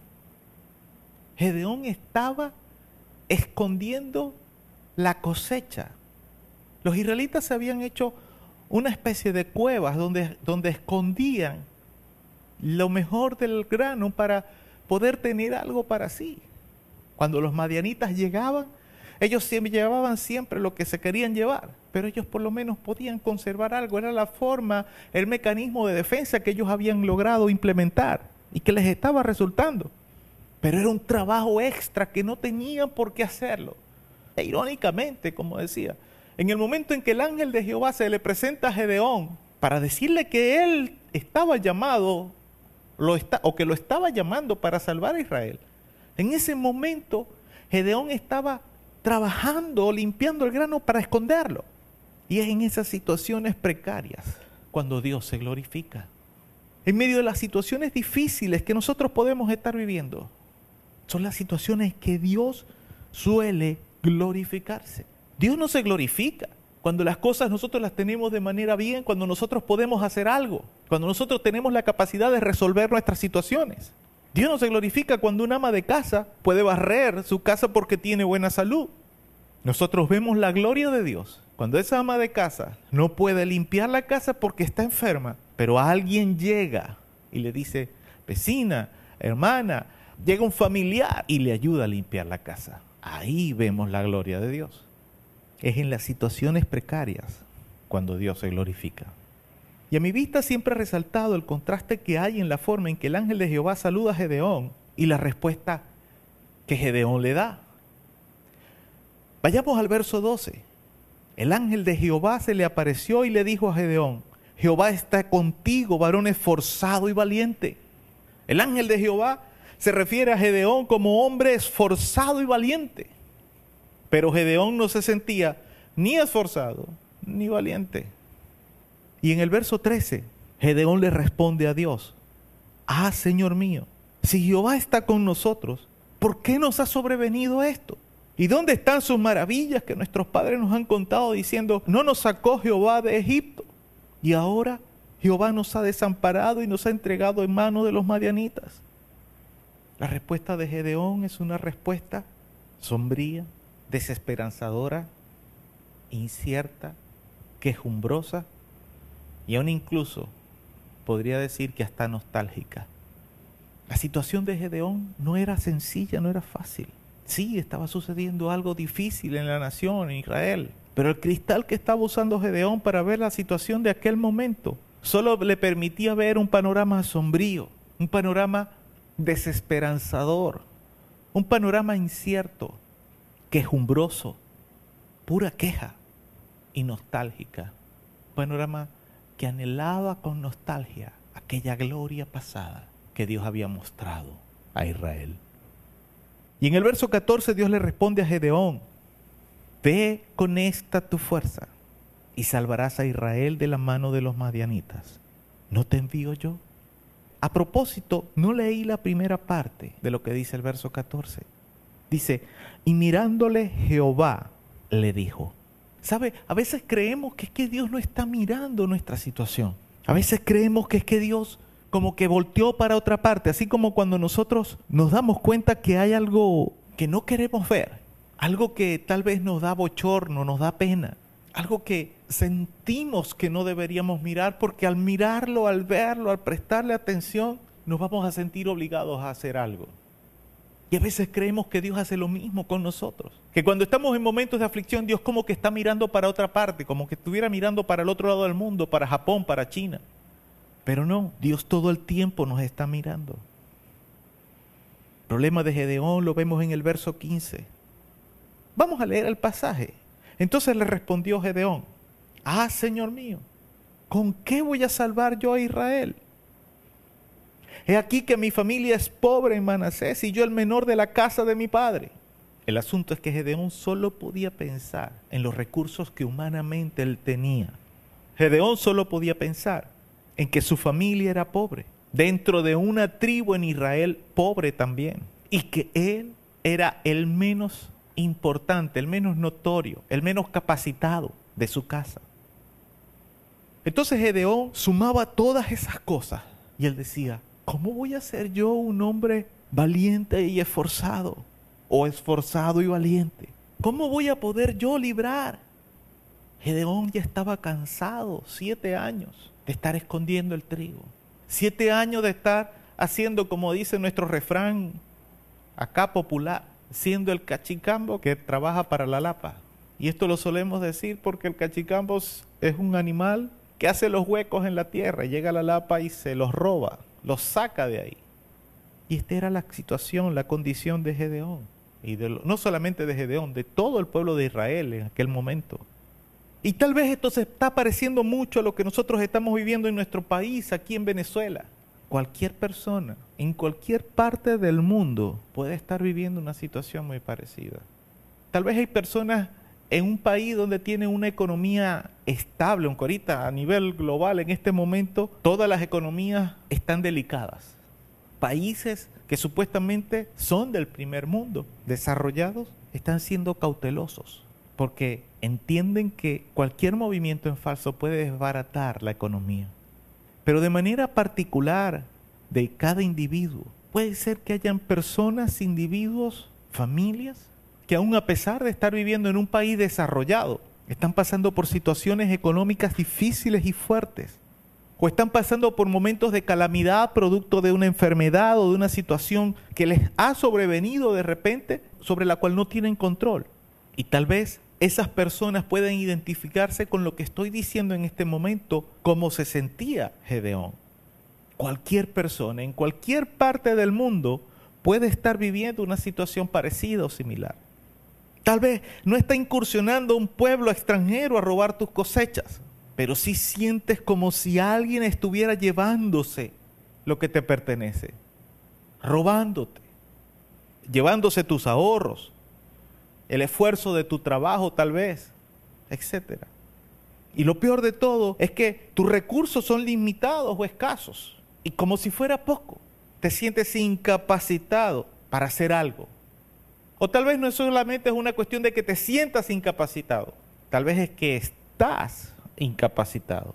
Gedeón estaba escondiendo la cosecha. Los israelitas se habían hecho una especie de cuevas donde, donde escondían lo mejor del grano para poder tener algo para sí. Cuando los madianitas llegaban, ellos siempre llevaban siempre lo que se querían llevar, pero ellos por lo menos podían conservar algo. Era la forma, el mecanismo de defensa que ellos habían logrado implementar y que les estaba resultando. Pero era un trabajo extra que no tenían por qué hacerlo. E irónicamente, como decía, en el momento en que el ángel de Jehová se le presenta a Gedeón para decirle que él estaba llamado, lo está, o que lo estaba llamando para salvar a Israel, en ese momento Gedeón estaba trabajando, limpiando el grano para esconderlo. Y es en esas situaciones precarias cuando Dios se glorifica. En medio de las situaciones difíciles que nosotros podemos estar viviendo, son las situaciones que Dios suele glorificarse. Dios no se glorifica cuando las cosas nosotros las tenemos de manera bien, cuando nosotros podemos hacer algo, cuando nosotros tenemos la capacidad de resolver nuestras situaciones. Dios no se glorifica cuando un ama de casa puede barrer su casa porque tiene buena salud. Nosotros vemos la gloria de Dios cuando esa ama de casa no puede limpiar la casa porque está enferma, pero alguien llega y le dice, vecina, hermana, llega un familiar y le ayuda a limpiar la casa. Ahí vemos la gloria de Dios. Es en las situaciones precarias cuando Dios se glorifica. Y a mi vista siempre ha resaltado el contraste que hay en la forma en que el ángel de Jehová saluda a Gedeón y la respuesta que Gedeón le da. Vayamos al verso doce. El ángel de Jehová se le apareció y le dijo a Gedeón, Jehová está contigo, varón esforzado y valiente. El ángel de Jehová se refiere a Gedeón como hombre esforzado y valiente. Pero Gedeón no se sentía ni esforzado ni valiente. Y en el verso trece, Gedeón le responde a Dios, ah, Señor mío, si Jehová está con nosotros, ¿por qué nos ha sobrevenido esto? ¿Y dónde están sus maravillas que nuestros padres nos han contado diciendo, no nos sacó Jehová de Egipto? Y ahora Jehová nos ha desamparado y nos ha entregado en manos de los madianitas. La respuesta de Gedeón es una respuesta sombría, desesperanzadora, incierta, quejumbrosa y aún incluso podría decir que hasta nostálgica. La situación de Gedeón no era sencilla, no era fácil. Sí, estaba sucediendo algo difícil en la nación, en Israel, pero el cristal que estaba usando Gedeón para ver la situación de aquel momento solo le permitía ver un panorama sombrío, un panorama desesperanzador, un panorama incierto, quejumbroso, pura queja y nostálgica. Un panorama que anhelaba con nostalgia aquella gloria pasada que Dios había mostrado a Israel. Y en el verso catorce Dios le responde a Gedeón: ve con esta tu fuerza y salvarás a Israel de la mano de los madianitas. ¿No te envío yo? A propósito, no leí la primera parte de lo que dice el verso catorce. Dice, y mirándole Jehová le dijo. ¿Sabe? A veces creemos que es que Dios no está mirando nuestra situación. A veces creemos que es que Dios como que volteó para otra parte, así como cuando nosotros nos damos cuenta que hay algo que no queremos ver, algo que tal vez nos da bochorno, nos da pena, algo que sentimos que no deberíamos mirar, porque al mirarlo, al verlo, al prestarle atención, nos vamos a sentir obligados a hacer algo. Y a veces creemos que Dios hace lo mismo con nosotros, que cuando estamos en momentos de aflicción, Dios como que está mirando para otra parte, como que estuviera mirando para el otro lado del mundo, para Japón, para China. Pero no, Dios todo el tiempo nos está mirando. El problema de Gedeón lo vemos en el verso quince. Vamos a leer el pasaje. Entonces le respondió Gedeón: ah, Señor mío, ¿con qué voy a salvar yo a Israel? He aquí que mi familia es pobre en Manasés y yo el menor de la casa de mi padre. El asunto es que Gedeón solo podía pensar en los recursos que humanamente él tenía. Gedeón solo podía pensar en que su familia era pobre, dentro de una tribu en Israel pobre también, y que él era el menos importante, el menos notorio, el menos capacitado de su casa. Entonces Gedeón sumaba todas esas cosas y él decía: ¿cómo voy a ser yo un hombre valiente y esforzado? O esforzado y valiente. ¿Cómo voy a poder yo librar? Gedeón ya estaba cansado, siete años de estar escondiendo el trigo. Siete años de estar haciendo, como dice nuestro refrán acá popular, siendo el cachicambo que trabaja para la lapa. Y esto lo solemos decir porque el cachicambo es un animal que hace los huecos en la tierra, llega a la lapa y se los roba, los saca de ahí. Y esta era la situación, la condición de Gedeón. Y de lo, no solamente de Gedeón, de todo el pueblo de Israel en aquel momento. Y tal vez esto se está pareciendo mucho a lo que nosotros estamos viviendo en nuestro país, aquí en Venezuela. Cualquier persona, en cualquier parte del mundo, puede estar viviendo una situación muy parecida. Tal vez hay personas en un país donde tienen una economía estable, aunque ahorita a nivel global, en este momento, todas las economías están delicadas. Países que supuestamente son del primer mundo, desarrollados, están siendo cautelosos, porque entienden que cualquier movimiento en falso puede desbaratar la economía. Pero de manera particular de cada individuo, puede ser que hayan personas, individuos, familias, que aún a pesar de estar viviendo en un país desarrollado, están pasando por situaciones económicas difíciles y fuertes, o están pasando por momentos de calamidad producto de una enfermedad o de una situación que les ha sobrevenido de repente, sobre la cual no tienen control. Y tal vez esas personas pueden identificarse con lo que estoy diciendo en este momento, cómo se sentía Gedeón. Cualquier persona en cualquier parte del mundo puede estar viviendo una situación parecida o similar. Tal vez no está incursionando un pueblo extranjero a robar tus cosechas, pero sí sientes como si alguien estuviera llevándose lo que te pertenece, robándote, llevándose tus ahorros, el esfuerzo de tu trabajo tal vez, etcétera. Y lo peor de todo es que tus recursos son limitados o escasos, y como si fuera poco, te sientes incapacitado para hacer algo. O tal vez no es solamente una cuestión de que te sientas incapacitado, tal vez es que estás incapacitado.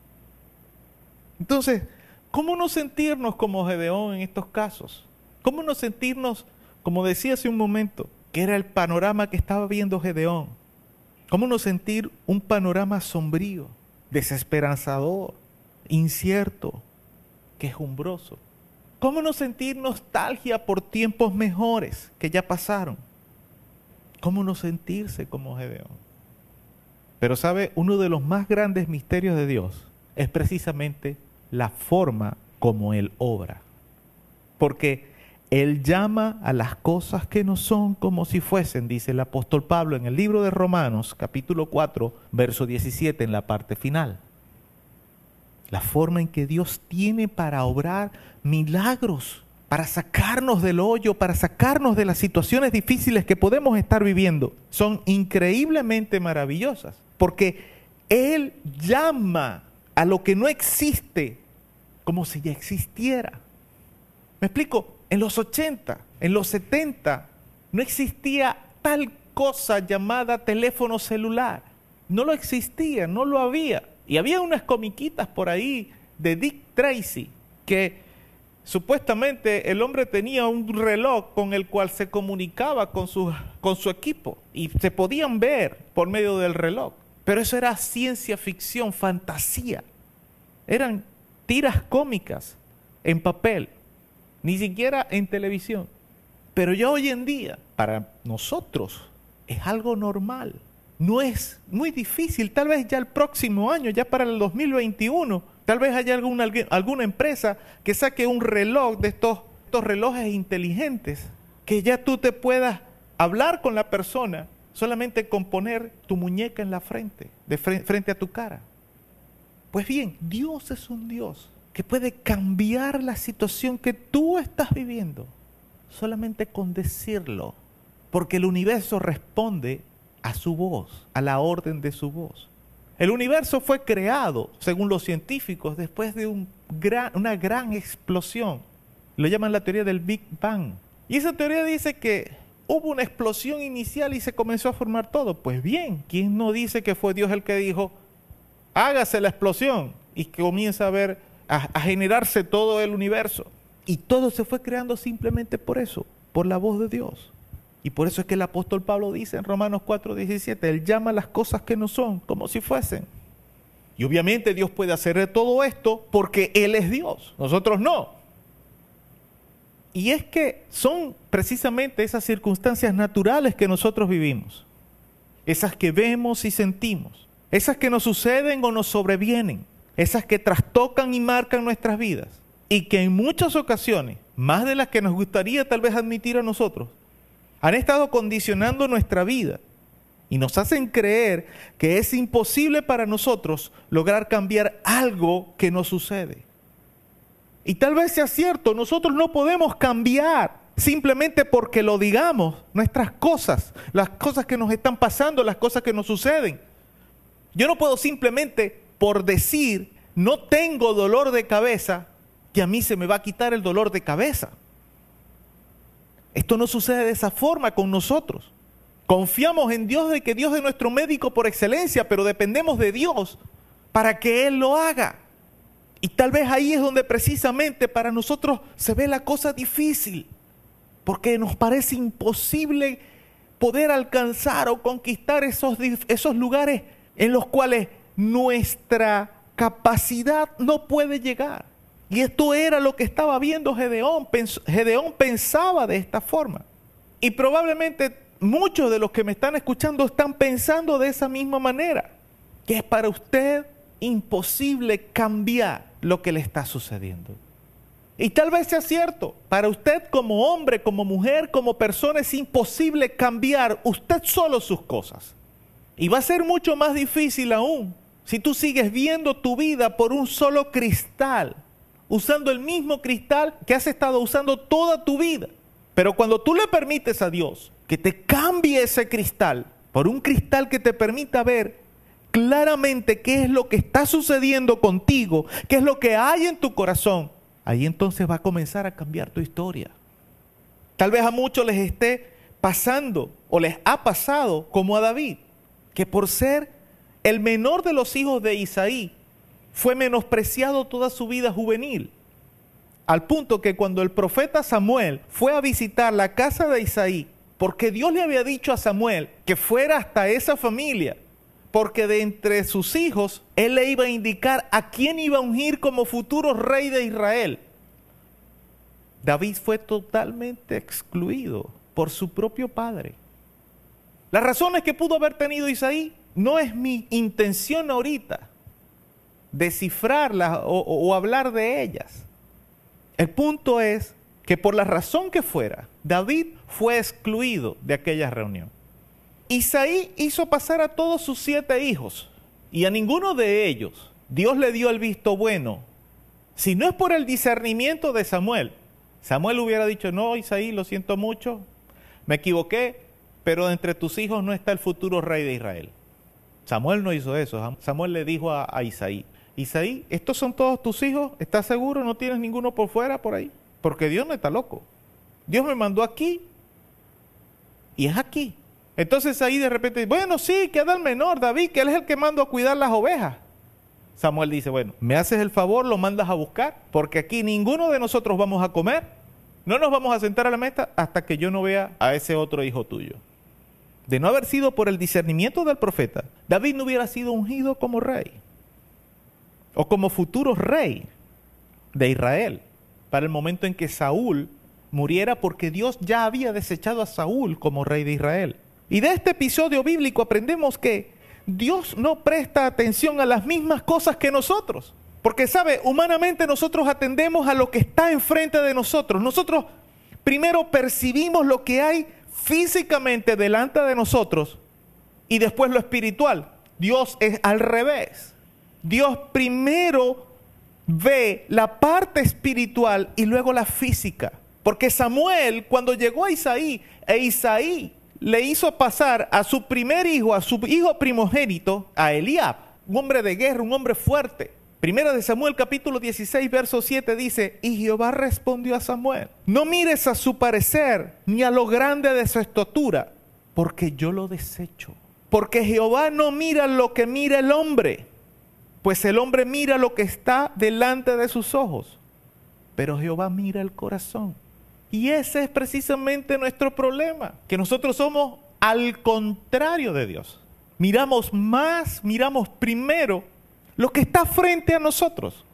Entonces, ¿cómo no sentirnos como Gedeón en estos casos? ¿Cómo no sentirnos, como decía hace un momento, que era el panorama que estaba viendo Gedeón? ¿Cómo no sentir un panorama sombrío, desesperanzador, incierto, quejumbroso? ¿Cómo no sentir nostalgia por tiempos mejores que ya pasaron? ¿Cómo no sentirse como Gedeón? Pero sabe, uno de los más grandes misterios de Dios es precisamente la forma como Él obra. Porque Él llama a las cosas que no son como si fuesen, dice el apóstol Pablo en el libro de Romanos, capítulo cuatro, verso diecisiete, en la parte final. La forma en que Dios tiene para obrar milagros para sacarnos del hoyo, para sacarnos de las situaciones difíciles que podemos estar viviendo, son increíblemente maravillosas. Porque Él llama a lo que no existe como si ya existiera. ¿Me explico? En los ochenta, en los setenta, no existía tal cosa llamada teléfono celular. No lo existía, no lo había. Y había unas comiquitas por ahí de Dick Tracy que supuestamente el hombre tenía un reloj con el cual se comunicaba con su, con su equipo y se podían ver por medio del reloj. Pero eso era ciencia ficción, fantasía. Eran tiras cómicas en papel, ni siquiera en televisión. Pero ya hoy en día, para nosotros, es algo normal. No es muy difícil. Tal vez ya el próximo año, ya para el dos mil veintiuno, tal vez haya alguna, alguna empresa que saque un reloj de estos, estos relojes inteligentes, que ya tú te puedas hablar con la persona solamente con poner tu muñeca en la frente, de frente, frente a tu cara. Pues bien, Dios es un Dios que puede cambiar la situación que tú estás viviendo solamente con decirlo, porque el universo responde a su voz, a la orden de su voz. El universo fue creado, según los científicos, después de un gran, una gran explosión. Lo llaman la teoría del Big Bang. Y esa teoría dice que hubo una explosión inicial y se comenzó a formar todo. Pues bien, ¿quién no dice que fue Dios el que dijo, hágase la explosión? Y que comienza a ver, a, a generarse todo el universo. Y todo se fue creando simplemente por eso, por la voz de Dios. Y por eso es que el apóstol Pablo dice en Romanos cuatro diecisiete, Él llama las cosas que no son como si fuesen. Y obviamente Dios puede hacer todo esto porque Él es Dios, nosotros no. Y es que son precisamente esas circunstancias naturales que nosotros vivimos, esas que vemos y sentimos, esas que nos suceden o nos sobrevienen, esas que trastocan y marcan nuestras vidas, y que en muchas ocasiones, más de las que nos gustaría tal vez admitir a nosotros, han estado condicionando nuestra vida y nos hacen creer que es imposible para nosotros lograr cambiar algo que nos sucede. Y tal vez sea cierto, nosotros no podemos cambiar simplemente porque lo digamos, nuestras cosas, las cosas que nos están pasando, las cosas que nos suceden. Yo no puedo simplemente por decir, no tengo dolor de cabeza, que a mí se me va a quitar el dolor de cabeza. Esto no sucede de esa forma con nosotros. Confiamos en Dios, de que Dios es nuestro médico por excelencia, pero dependemos de Dios para que Él lo haga. Y tal vez ahí es donde precisamente para nosotros se ve la cosa difícil, porque nos parece imposible poder alcanzar o conquistar esos, esos lugares en los cuales nuestra capacidad no puede llegar. Y esto era lo que estaba viendo Gedeón. Gedeón pensaba de esta forma. Y probablemente muchos de los que me están escuchando están pensando de esa misma manera. Que es para usted imposible cambiar lo que le está sucediendo. Y tal vez sea cierto. Para usted como hombre, como mujer, como persona, es imposible cambiar usted solo sus cosas. Y va a ser mucho más difícil aún si tú sigues viendo tu vida por un solo cristal, usando el mismo cristal que has estado usando toda tu vida. Pero cuando tú le permites a Dios que te cambie ese cristal por un cristal que te permita ver claramente qué es lo que está sucediendo contigo, qué es lo que hay en tu corazón, ahí entonces va a comenzar a cambiar tu historia. Tal vez a muchos les esté pasando o les ha pasado como a David, que por ser el menor de los hijos de Isaí, fue menospreciado toda su vida juvenil, al punto que cuando el profeta Samuel fue a visitar la casa de Isaí, porque Dios le había dicho a Samuel que fuera hasta esa familia, porque de entre sus hijos, él le iba a indicar a quién iba a ungir como futuro rey de Israel. David fue totalmente excluido por su propio padre. Las razones que pudo haber tenido Isaí, no es mi intención ahorita descifrarlas o, o, o hablar de ellas. El punto es que por la razón que fuera, David fue excluido de aquella reunión. Isaí hizo pasar a todos sus siete hijos y a ninguno de ellos Dios le dio el visto bueno, si no es por el discernimiento de Samuel, Samuel hubiera dicho, no, Isaí, lo siento mucho, me equivoqué, pero entre tus hijos no está el futuro rey de Israel. Samuel no hizo eso. Samuel le dijo a, a Isaí, Isaí, ¿estos son todos tus hijos? ¿Estás seguro? ¿No tienes ninguno por fuera, por ahí? Porque Dios no está loco. Dios me mandó aquí y es aquí. Entonces ahí de repente, bueno, sí, queda el menor, David, que él es el que mando a cuidar las ovejas. Samuel dice, bueno, me haces el favor, lo mandas a buscar, porque aquí ninguno de nosotros vamos a comer, no nos vamos a sentar a la mesa hasta que yo no vea a ese otro hijo tuyo. De no haber sido por el discernimiento del profeta, David no hubiera sido ungido como rey o como futuro rey de Israel para el momento en que Saúl muriera, porque Dios ya había desechado a Saúl como rey de Israel. Y de este episodio bíblico aprendemos que Dios no presta atención a las mismas cosas que nosotros, porque sabe, humanamente nosotros atendemos a lo que está enfrente de nosotros. Nosotros primero percibimos lo que hay físicamente delante de nosotros y después lo espiritual. Dios es al revés. Dios primero ve la parte espiritual y luego la física. Porque Samuel, cuando llegó a Isaí, e Isaí le hizo pasar a su primer hijo, a su hijo primogénito, a Eliab, un hombre de guerra, un hombre fuerte. Primera de Samuel capítulo dieciséis, verso siete dice, y Jehová respondió a Samuel, no mires a su parecer, ni a lo grande de su estatura, porque yo lo desecho. Porque Jehová no mira lo que mira el hombre, pues el hombre mira lo que está delante de sus ojos, pero Jehová mira el corazón. Y ese es precisamente nuestro problema, que nosotros somos al contrario de Dios. Miramos más, miramos primero lo que está frente a nosotros.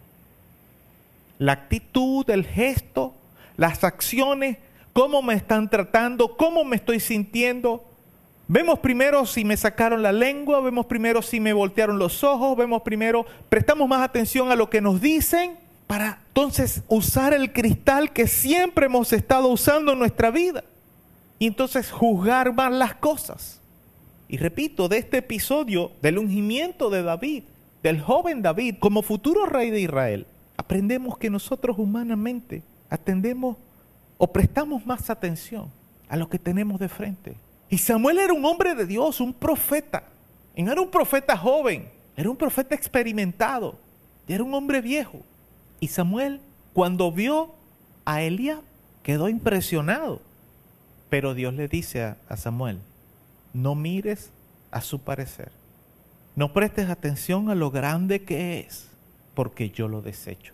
La actitud, el gesto, las acciones, cómo me están tratando, cómo me estoy sintiendo. Vemos primero si me sacaron la lengua, vemos primero si me voltearon los ojos, vemos primero, prestamos más atención a lo que nos dicen para entonces usar el cristal que siempre hemos estado usando en nuestra vida y entonces juzgar más las cosas. Y repito, de este episodio del ungimiento de David, del joven David como futuro rey de Israel, aprendemos que nosotros humanamente atendemos o prestamos más atención a lo que tenemos de frente. Y Samuel era un hombre de Dios, un profeta. Y no era un profeta joven, era un profeta experimentado, era un hombre viejo. Y Samuel, cuando vio a Eliab, quedó impresionado. Pero Dios le dice a, a Samuel, no mires a su parecer. No prestes atención a lo grande que es, porque yo lo desecho.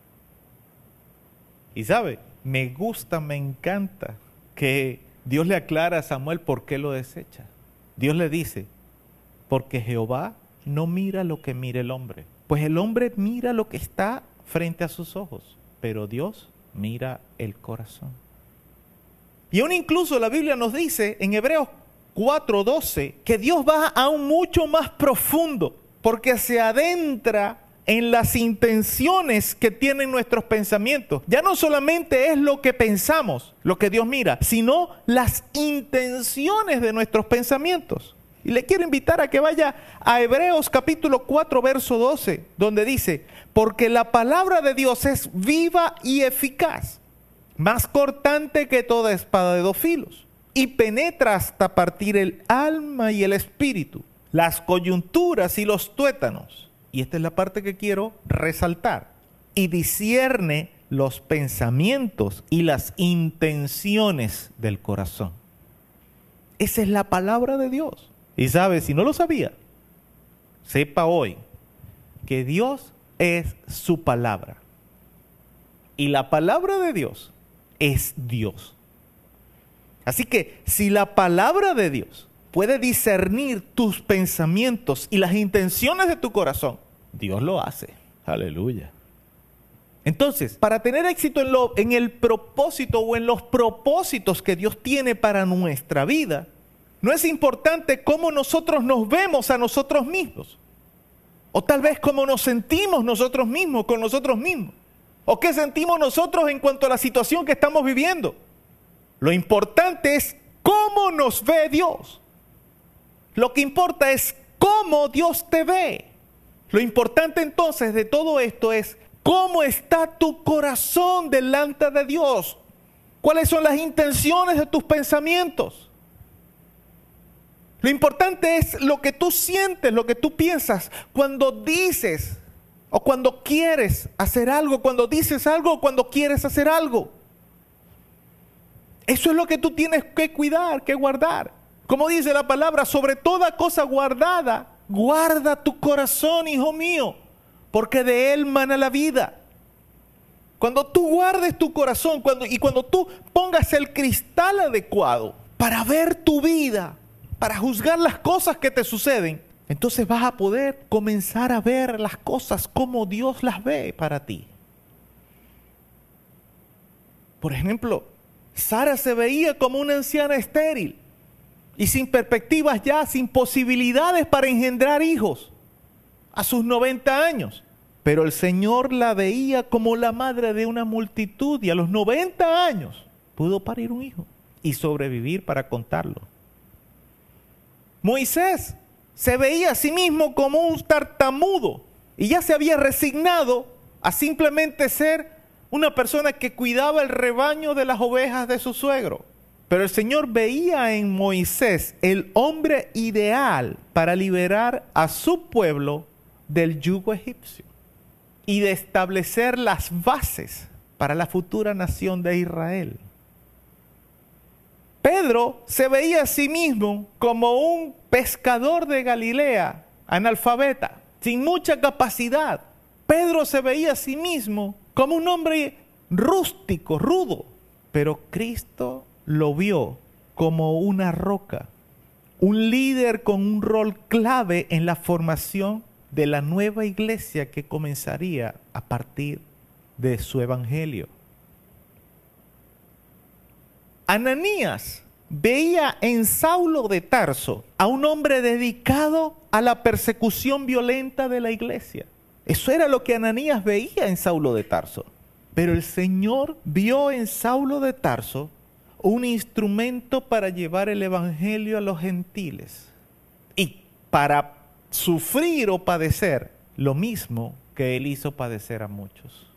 Y sabe, me gusta, me encanta que Dios le aclara a Samuel por qué lo desecha. Dios le dice, porque Jehová no mira lo que mira el hombre. Pues el hombre mira lo que está frente a sus ojos, pero Dios mira el corazón. Y aún incluso la Biblia nos dice en Hebreos cuatro doce que Dios va aún mucho más profundo, porque se adentra en las intenciones que tienen nuestros pensamientos. Ya no solamente es lo que pensamos, lo que Dios mira, sino las intenciones de nuestros pensamientos. Y le quiero invitar a que vaya a Hebreos capítulo cuatro, verso doce, donde dice, porque la palabra de Dios es viva y eficaz, más cortante que toda espada de dos filos, y penetra hasta partir el alma y el espíritu, las coyunturas y los tuétanos. Y esta es la parte que quiero resaltar. Y discierne los pensamientos y las intenciones del corazón. Esa es la palabra de Dios. Y sabe, si no lo sabía, sepa hoy que Dios es su palabra. Y la palabra de Dios es Dios. Así que si la palabra de Dios puede discernir tus pensamientos y las intenciones de tu corazón, Dios lo hace. Aleluya. Entonces, para tener éxito en, lo, en el propósito o en los propósitos que Dios tiene para nuestra vida, no es importante cómo nosotros nos vemos a nosotros mismos. O tal vez cómo nos sentimos nosotros mismos con nosotros mismos. O qué sentimos nosotros en cuanto a la situación que estamos viviendo. Lo importante es cómo nos ve Dios. Lo que importa es cómo Dios te ve. Lo importante entonces de todo esto es ¿Cómo está tu corazón delante de Dios? ¿Cuáles son las intenciones de tus pensamientos? Lo importante es lo que tú sientes, lo que tú piensas cuando dices o cuando quieres hacer algo, cuando dices algo o cuando quieres hacer algo. Eso es lo que tú tienes que cuidar, que guardar. Como dice la palabra, sobre toda cosa guardada, guarda tu corazón, hijo mío, porque de él mana la vida. Cuando tú guardes tu corazón cuando, y cuando tú pongas el cristal adecuado para ver tu vida, para juzgar las cosas que te suceden, entonces vas a poder comenzar a ver las cosas como Dios las ve para ti. Por ejemplo, Sara se veía como una anciana estéril y sin perspectivas ya, sin posibilidades para engendrar hijos a sus noventa años. Pero el Señor la veía como la madre de una multitud y a los noventa años pudo parir un hijo y sobrevivir para contarlo. Moisés se veía a sí mismo como un tartamudo y ya se había resignado a simplemente ser una persona que cuidaba el rebaño de las ovejas de su suegro. Pero el Señor veía en Moisés el hombre ideal para liberar a su pueblo del yugo egipcio y de establecer las bases para la futura nación de Israel. Pedro se veía a sí mismo como un pescador de Galilea, analfabeta, sin mucha capacidad. Pedro se veía a sí mismo como un hombre rústico, rudo, pero Cristo lo vio como una roca, un líder con un rol clave en la formación de la nueva iglesia que comenzaría a partir de su evangelio. Ananías veía en Saulo de Tarso a un hombre dedicado a la persecución violenta de la iglesia. Eso era lo que Ananías veía en Saulo de Tarso. Pero el Señor vio en Saulo de Tarso un instrumento para llevar el evangelio a los gentiles y para sufrir o padecer lo mismo que él hizo padecer a muchos.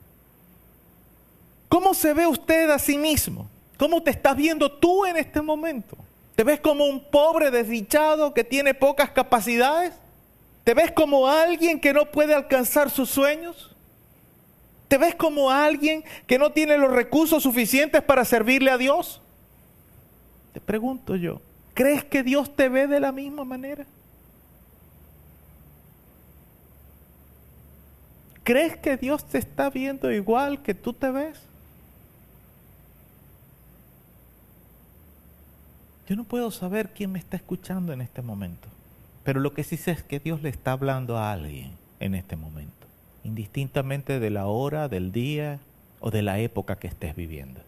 ¿Cómo se ve usted a sí mismo? ¿Cómo te estás viendo tú en este momento? ¿Te ves como un pobre desdichado que tiene pocas capacidades? ¿Te ves como alguien que no puede alcanzar sus sueños? ¿Te ves como alguien que no tiene los recursos suficientes para servirle a Dios? Te pregunto yo, ¿crees que Dios te ve de la misma manera? ¿Crees que Dios te está viendo igual que tú te ves? Yo no puedo saber quién me está escuchando en este momento, pero lo que sí sé es que Dios le está hablando a alguien en este momento, indistintamente de la hora, del día o de la época que estés viviendo.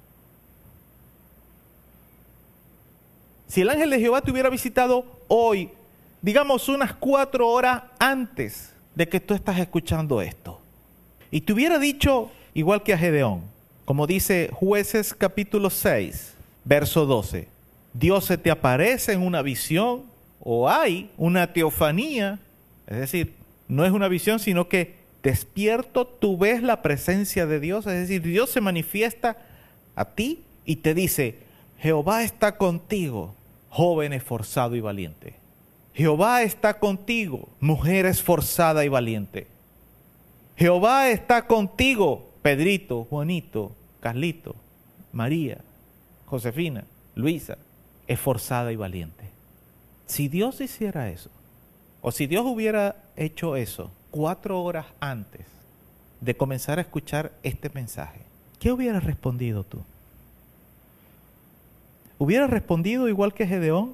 Si el ángel de Jehová te hubiera visitado hoy, digamos unas cuatro horas antes de que tú estás escuchando esto, y te hubiera dicho, igual que a Gedeón, como dice Jueces capítulo seis, verso doce, Dios se te aparece en una visión o hay una teofanía, es decir, no es una visión, sino que despierto tú ves la presencia de Dios, es decir, Dios se manifiesta a ti y te dice, Jehová está contigo, joven esforzado y valiente. Jehová está contigo, mujer esforzada y valiente. Jehová está contigo, Pedrito, Juanito, Carlito, María, Josefina, Luisa, esforzada y valiente. Si Dios hiciera eso, o si Dios hubiera hecho eso cuatro horas antes de comenzar a escuchar este mensaje, ¿qué hubieras respondido tú? ¿Hubieras respondido igual que Gedeón?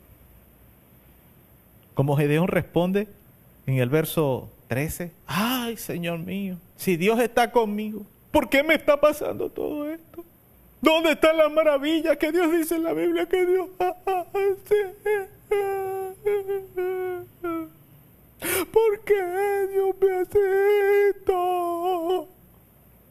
Como Gedeón responde en el verso trece, ay, Señor mío, si Dios está conmigo, ¿por qué me está pasando todo esto? ¿Dónde están las maravillas que Dios dice en la Biblia que Dios hace? ¿Por qué Dios me hace esto?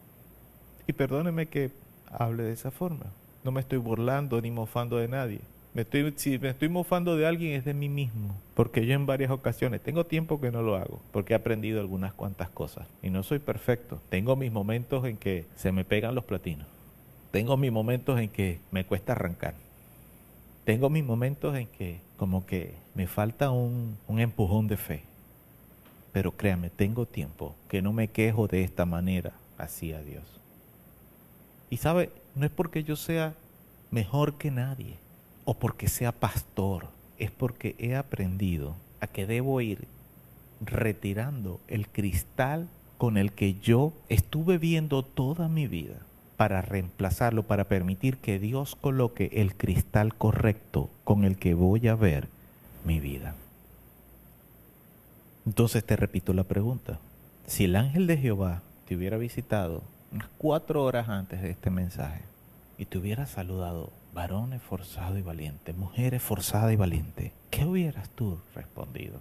Y perdóneme que hable de esa forma. No me estoy burlando ni mofando de nadie. Me estoy, si me estoy mofando de alguien es de mí mismo, porque yo en varias ocasiones tengo tiempo que no lo hago, porque he aprendido algunas cuantas cosas y no soy perfecto. Tengo mis momentos en que se me pegan los platinos, tengo mis momentos en que me cuesta arrancar, tengo mis momentos en que como que me falta un, un empujón de fe, pero créame, tengo tiempo que no me quejo de esta manera hacia Dios. Y sabe, no es porque yo sea mejor que nadie, o porque sea pastor, es porque he aprendido a que debo ir retirando el cristal con el que yo estuve viendo toda mi vida para reemplazarlo, para permitir que Dios coloque el cristal correcto con el que voy a ver mi vida. Entonces te repito la pregunta. Si el ángel de Jehová te hubiera visitado unas cuatro horas antes de este mensaje y te hubiera saludado, varón esforzado y valiente, mujer esforzada y valiente, ¿qué hubieras tú respondido?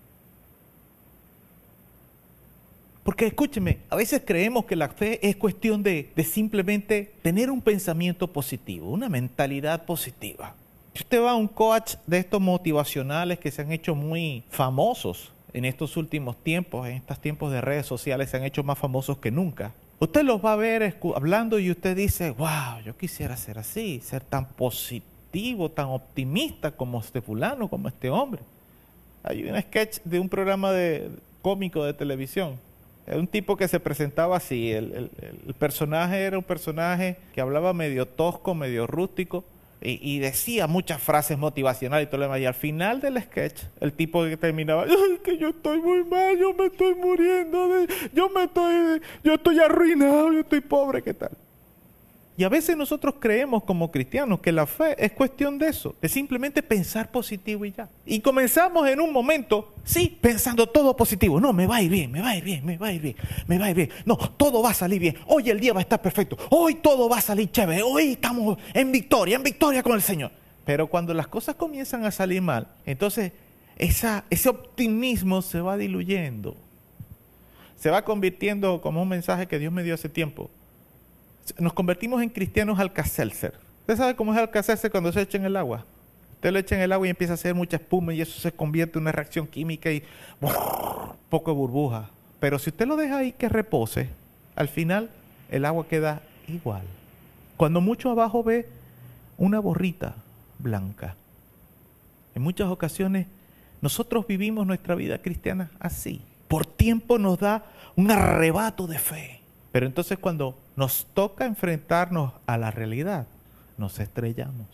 Porque escúcheme, a veces creemos que la fe es cuestión de, de simplemente tener un pensamiento positivo, una mentalidad positiva. Si usted va a un coach de estos motivacionales que se han hecho muy famosos en estos últimos tiempos, en estos tiempos de redes sociales se han hecho más famosos que nunca, usted los va a ver hablando y usted dice, wow, yo quisiera ser así, ser tan positivo, tan optimista como este fulano, como este hombre. Hay un sketch de un programa de cómico de televisión. Es un tipo que se presentaba así, el, el, el personaje era un personaje que hablaba medio tosco, medio rústico, y, y decía muchas frases motivacionales y todo lo demás. Y al final del sketch, el tipo que terminaba, ay, que yo estoy muy mal, yo me estoy muriendo, de, yo me estoy, yo estoy arruinado, yo estoy pobre, ¿qué tal? Y a veces nosotros creemos como cristianos que la fe es cuestión de eso, de simplemente pensar positivo y ya. Y comenzamos en un momento, sí, pensando todo positivo. No, me va a ir bien, me va a ir bien, me va a ir bien, me va a ir bien. No, todo va a salir bien. Hoy el día va a estar perfecto. Hoy todo va a salir chévere. Hoy estamos en victoria, en victoria con el Señor. Pero cuando las cosas comienzan a salir mal, entonces esa, ese optimismo se va diluyendo. Se va convirtiendo como un mensaje que Dios me dio hace tiempo. Nos convertimos en cristianos Alka-Seltzer. ¿Usted sabe cómo es Alka-Seltzer cuando se echa en el agua? Usted lo echa en el agua y empieza a hacer mucha espuma y eso se convierte en una reacción química y brrr, poco de burbuja. Pero si usted lo deja ahí que repose, al final el agua queda igual. Cuando mucho abajo ve una borrita blanca. En muchas ocasiones nosotros vivimos nuestra vida cristiana así. Por tiempo nos da un arrebato de fe. Pero entonces cuando nos toca enfrentarnos a la realidad, nos estrellamos.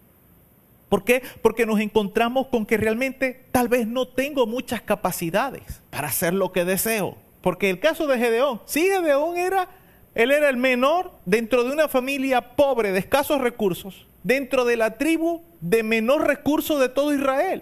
¿Por qué? Porque nos encontramos con que realmente tal vez no tengo muchas capacidades para hacer lo que deseo. Porque el caso de Gedeón, sí, Gedeón era, él era el menor dentro de una familia pobre, de escasos recursos, dentro de la tribu de menor recurso de todo Israel.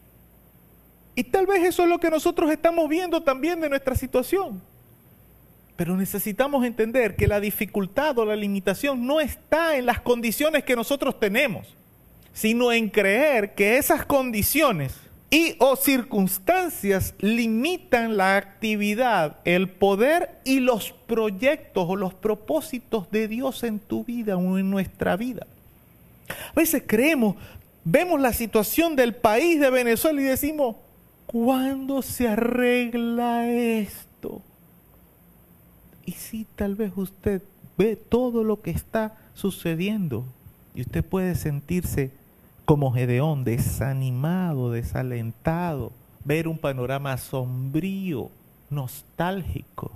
Y tal vez eso es lo que nosotros estamos viendo también de nuestra situación. Pero necesitamos entender que la dificultad o la limitación no está en las condiciones que nosotros tenemos, sino en creer que esas condiciones y o circunstancias limitan la actividad, el poder y los proyectos o los propósitos de Dios en tu vida o en nuestra vida. A veces creemos, vemos la situación del país de Venezuela y decimos, ¿cuándo se arregla esto? Y sí, tal vez usted ve todo lo que está sucediendo y usted puede sentirse como Gedeón, desanimado, desalentado, ver un panorama sombrío, nostálgico.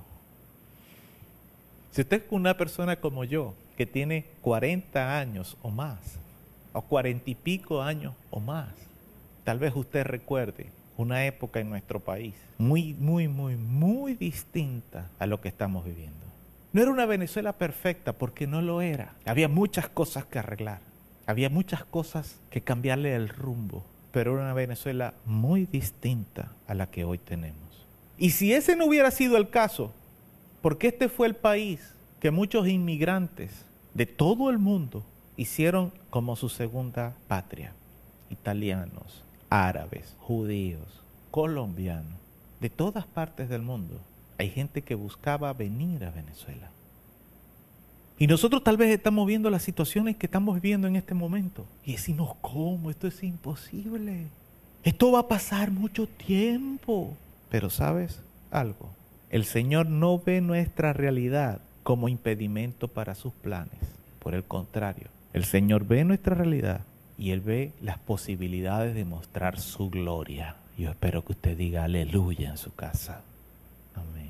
Si usted es una persona como yo, que tiene cuarenta años o más, o cuarenta y pico años o más, tal vez usted recuerde una época en nuestro país muy, muy, muy, muy distinta a lo que estamos viviendo. No era una Venezuela perfecta porque no lo era. Había muchas cosas que arreglar. Había muchas cosas que cambiarle el rumbo. Pero era una Venezuela muy distinta a la que hoy tenemos. Y si ese no hubiera sido el caso, porque este fue el país que muchos inmigrantes de todo el mundo hicieron como su segunda patria. Italianos, árabes, judíos, colombianos, de todas partes del mundo. Hay gente que buscaba venir a Venezuela. Y nosotros tal vez estamos viendo las situaciones que estamos viviendo en este momento. Y decimos, ¿cómo? Esto es imposible. Esto va a pasar mucho tiempo. Pero ¿sabes algo? El Señor no ve nuestra realidad como impedimento para sus planes. Por el contrario, el Señor ve nuestra realidad y Él ve las posibilidades de mostrar su gloria. Yo espero que usted diga aleluya en su casa. Amén.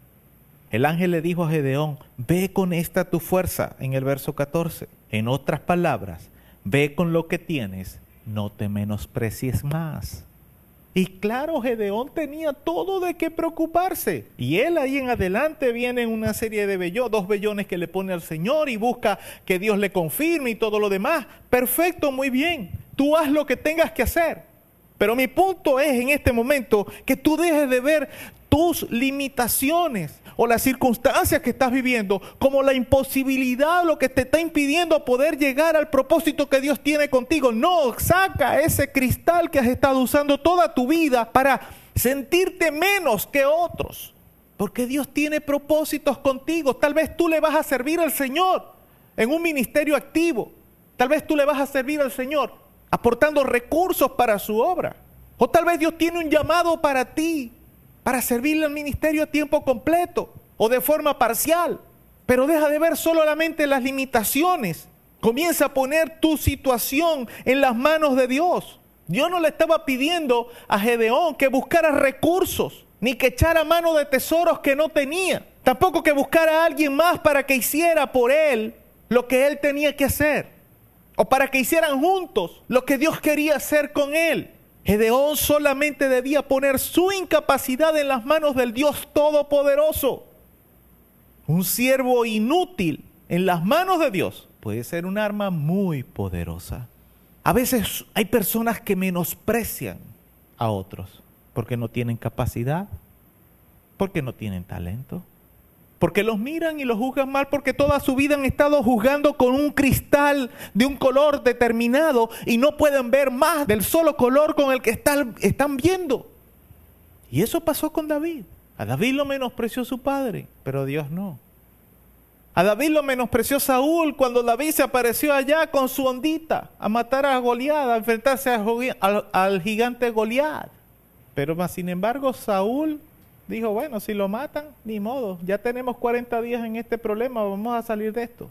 El ángel le dijo a Gedeón, ve con esta tu fuerza, en el verso catorce. En otras palabras, ve con lo que tienes, no te menosprecies más. Y claro, Gedeón tenía todo de qué preocuparse. Y él ahí en adelante viene una serie de vellones, dos vellones que le pone al Señor y busca que Dios le confirme y todo lo demás. Perfecto, muy bien. Tú haz lo que tengas que hacer. Pero mi punto es en este momento que tú dejes de ver tus limitaciones o las circunstancias que estás viviendo como la imposibilidad, lo que te está impidiendo poder llegar al propósito que Dios tiene contigo. No, saca ese cristal que has estado usando toda tu vida para sentirte menos que otros. Porque Dios tiene propósitos contigo. Tal vez tú le vas a servir al Señor en un ministerio activo. Tal vez tú le vas a servir al Señor aportando recursos para su obra. O tal vez Dios tiene un llamado para ti, para servirle al ministerio a tiempo completo o de forma parcial. Pero deja de ver solamente las limitaciones. Comienza a poner tu situación en las manos de Dios. Dios no le estaba pidiendo a Gedeón que buscara recursos, ni que echara mano de tesoros que no tenía. Tampoco que buscara a alguien más para que hiciera por él lo que él tenía que hacer. O para que hicieran juntos lo que Dios quería hacer con él. Gedeón solamente debía poner su incapacidad en las manos del Dios Todopoderoso. Un siervo inútil en las manos de Dios puede ser un arma muy poderosa. A veces hay personas que menosprecian a otros porque no tienen capacidad, porque no tienen talento, porque los miran y los juzgan mal, porque toda su vida han estado juzgando con un cristal de un color determinado y no pueden ver más del solo color con el que están, están viendo. Y eso pasó con David. A David lo menospreció su padre, pero Dios no. A David lo menospreció Saúl cuando David se apareció allá con su ondita a matar a Goliat, a enfrentarse a, al, al gigante Goliat. Pero más sin embargo Saúl dijo, bueno, si lo matan, ni modo, ya tenemos cuarenta días en este problema, vamos a salir de esto.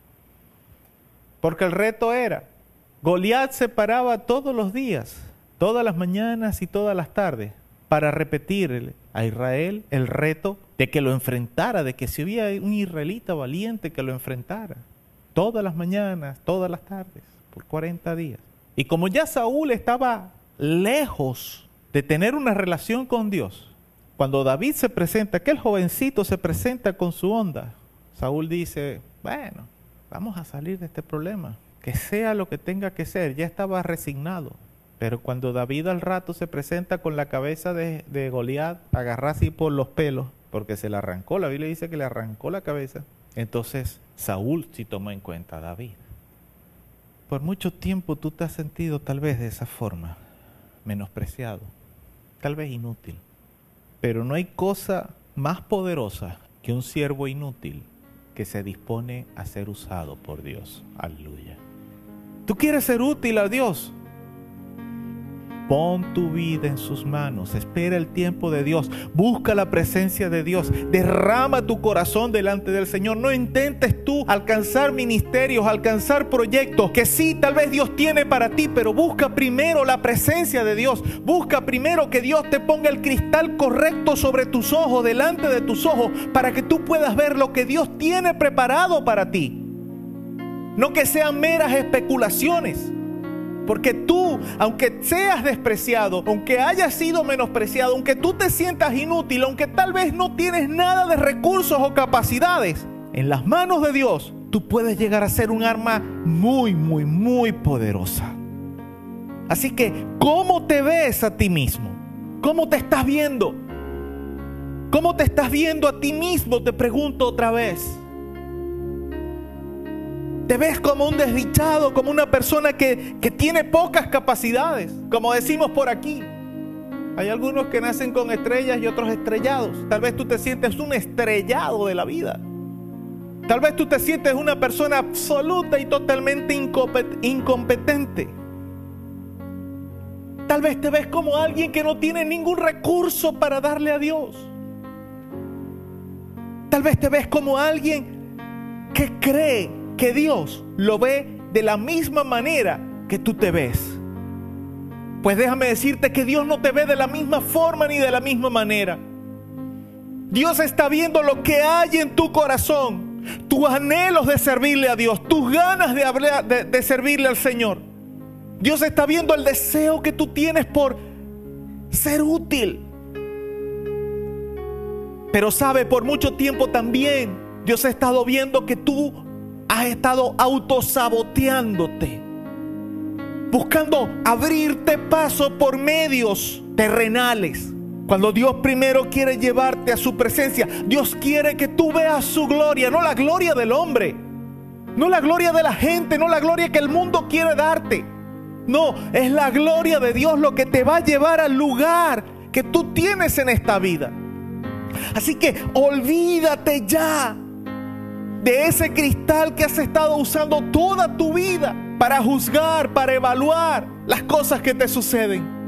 Porque el reto era, Goliat se paraba todos los días, todas las mañanas y todas las tardes, para repetir a Israel el reto de que lo enfrentara, de que si había un israelita valiente que lo enfrentara. Todas las mañanas, todas las tardes, por cuarenta días. Y como ya Saúl estaba lejos de tener una relación con Dios, cuando David se presenta, aquel jovencito se presenta con su onda, Saúl dice, bueno, vamos a salir de este problema, que sea lo que tenga que ser, ya estaba resignado. Pero cuando David al rato se presenta con la cabeza de, de Goliat, agarrada así por los pelos, porque se le arrancó, la Biblia dice que le arrancó la cabeza, entonces Saúl sí tomó en cuenta a David. Por mucho tiempo tú te has sentido tal vez de esa forma, menospreciado, tal vez inútil. Pero no hay cosa más poderosa que un siervo inútil que se dispone a ser usado por Dios. Aleluya. ¿Tú quieres ser útil a Dios? Pon tu vida en sus manos, espera el tiempo de Dios, busca la presencia de Dios, derrama tu corazón delante del Señor. No intentes tú alcanzar ministerios, alcanzar proyectos que sí, tal vez Dios tiene para ti, pero busca primero la presencia de Dios. Busca primero que Dios te ponga el cristal correcto sobre tus ojos, delante de tus ojos, para que tú puedas ver lo que Dios tiene preparado para ti. No que sean meras especulaciones. Porque tú, aunque seas despreciado, aunque hayas sido menospreciado, aunque tú te sientas inútil, aunque tal vez no tienes nada de recursos o capacidades, en las manos de Dios, tú puedes llegar a ser un arma muy, muy, muy poderosa. Así que, ¿cómo te ves a ti mismo? ¿Cómo te estás viendo? ¿Cómo te estás viendo a ti mismo? Te pregunto otra vez. ¿Te ves como un desdichado, como una persona que, que tiene pocas capacidades? Como decimos por aquí, hay algunos que nacen con estrellas y otros estrellados. Tal vez tú te sientes un estrellado de la vida, Tal vez tú te sientes una persona absoluta y totalmente incompetente. Tal vez te ves como alguien que no tiene ningún recurso para darle a Dios. Tal vez te ves como alguien que cree que Dios lo ve de la misma manera que tú te ves. Pues déjame decirte que Dios no te ve de la misma forma ni de la misma manera. Dios está viendo lo que hay en tu corazón, tus anhelos de servirle a Dios, tus ganas de, hablar, de, de servirle al Señor. Dios está viendo el deseo que tú tienes por ser útil. Pero sabe, por mucho tiempo también Dios ha estado viendo que tú has estado autosaboteándote, buscando abrirte paso por medios terrenales. Cuando Dios primero quiere llevarte a su presencia, Dios quiere que tú veas su gloria, no la gloria del hombre, no la gloria de la gente, no la gloria que el mundo quiere darte. No, es la gloria de Dios lo que te va a llevar al lugar que tú tienes en esta vida. Así que olvídate ya de ese cristal que has estado usando toda tu vida para juzgar, para evaluar las cosas que te suceden.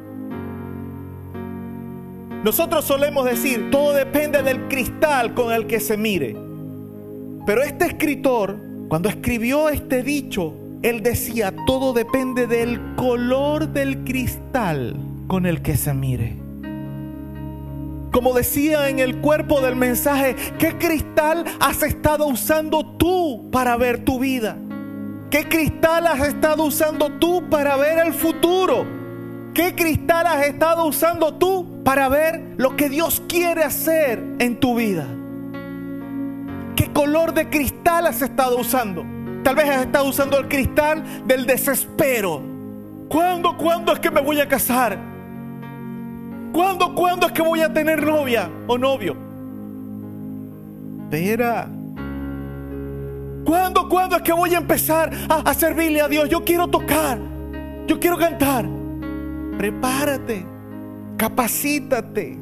Nosotros solemos decir, todo depende del cristal con el que se mire. Pero este escritor, cuando escribió este dicho, él decía, todo depende del color del cristal con el que se mire. Como decía en el cuerpo del mensaje, ¿qué cristal has estado usando tú para ver tu vida? ¿Qué cristal has estado usando tú para ver el futuro? ¿Qué cristal has estado usando tú para ver lo que Dios quiere hacer en tu vida? ¿Qué color de cristal has estado usando? Tal vez has estado usando el cristal del desespero. ¿Cuándo, cuándo es que me voy a casar? ¿Cuándo, cuándo es que voy a tener novia o novio? Espera. ¿Cuándo, cuándo es que voy a empezar a, a servirle a Dios? Yo quiero tocar, yo quiero cantar. Prepárate, capacítate.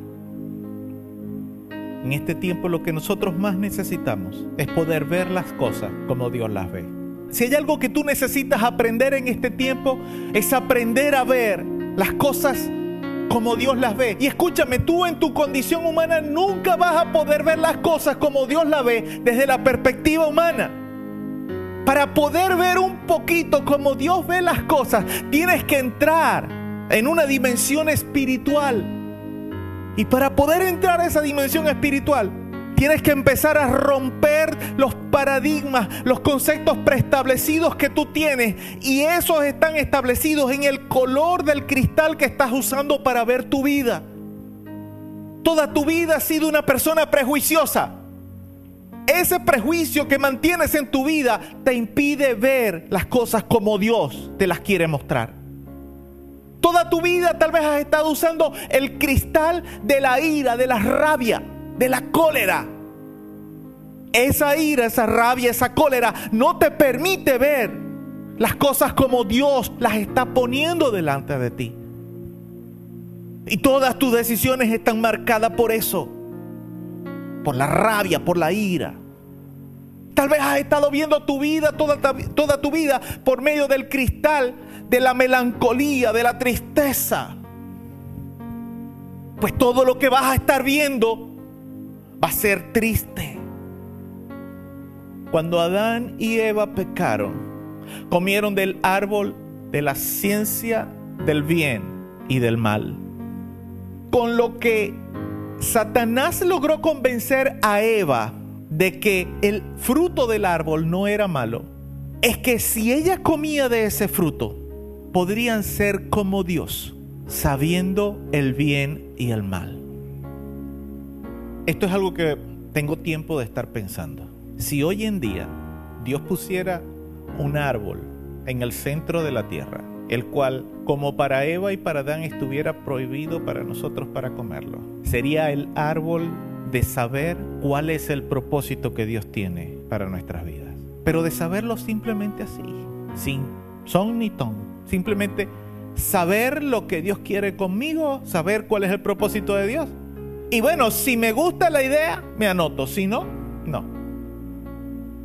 En este tiempo lo que nosotros más necesitamos es poder ver las cosas como Dios las ve. Si hay algo que tú necesitas aprender en este tiempo, es aprender a ver las cosas como Dios las ve. Y escúchame, tú en tu condición humana nunca vas a poder ver las cosas como Dios las ve desde la perspectiva humana. Para poder ver un poquito como Dios ve las cosas, tienes que entrar en una dimensión espiritual. Y para poder entrar a esa dimensión espiritual, tienes que empezar a romper los paradigmas, los conceptos preestablecidos que tú tienes. Y esos están establecidos en el color del cristal que estás usando para ver tu vida. Toda tu vida has sido una persona prejuiciosa. Ese prejuicio que mantienes en tu vida te impide ver las cosas como Dios te las quiere mostrar. Toda tu vida tal vez has estado usando el cristal de la ira, de la rabia, de la cólera. Esa ira, esa rabia, esa cólera no te permite ver las cosas como Dios las está poniendo delante de ti. Y todas tus decisiones están marcadas por eso, por la rabia, por la ira. Tal vez has estado viendo tu vida, toda, toda tu vida, por medio del cristal de la melancolía, de la tristeza. Pues todo lo que vas a estar viendo va a ser triste. Cuando Adán y Eva pecaron, comieron del árbol de la ciencia del bien y del mal. Con lo que Satanás logró convencer a Eva de que el fruto del árbol no era malo, es que si ella comía de ese fruto, podrían ser como Dios, sabiendo el bien y el mal. Esto es algo que tengo tiempo de estar pensando. Si hoy en día Dios pusiera un árbol en el centro de la tierra, el cual, como para Eva y para Adán, estuviera prohibido para nosotros para comerlo, sería el árbol de saber cuál es el propósito que Dios tiene para nuestras vidas. Pero de saberlo simplemente así, sin son ni ton, simplemente saber lo que Dios quiere conmigo, saber cuál es el propósito de Dios. Y bueno, si me gusta la idea, me anoto, si no, no.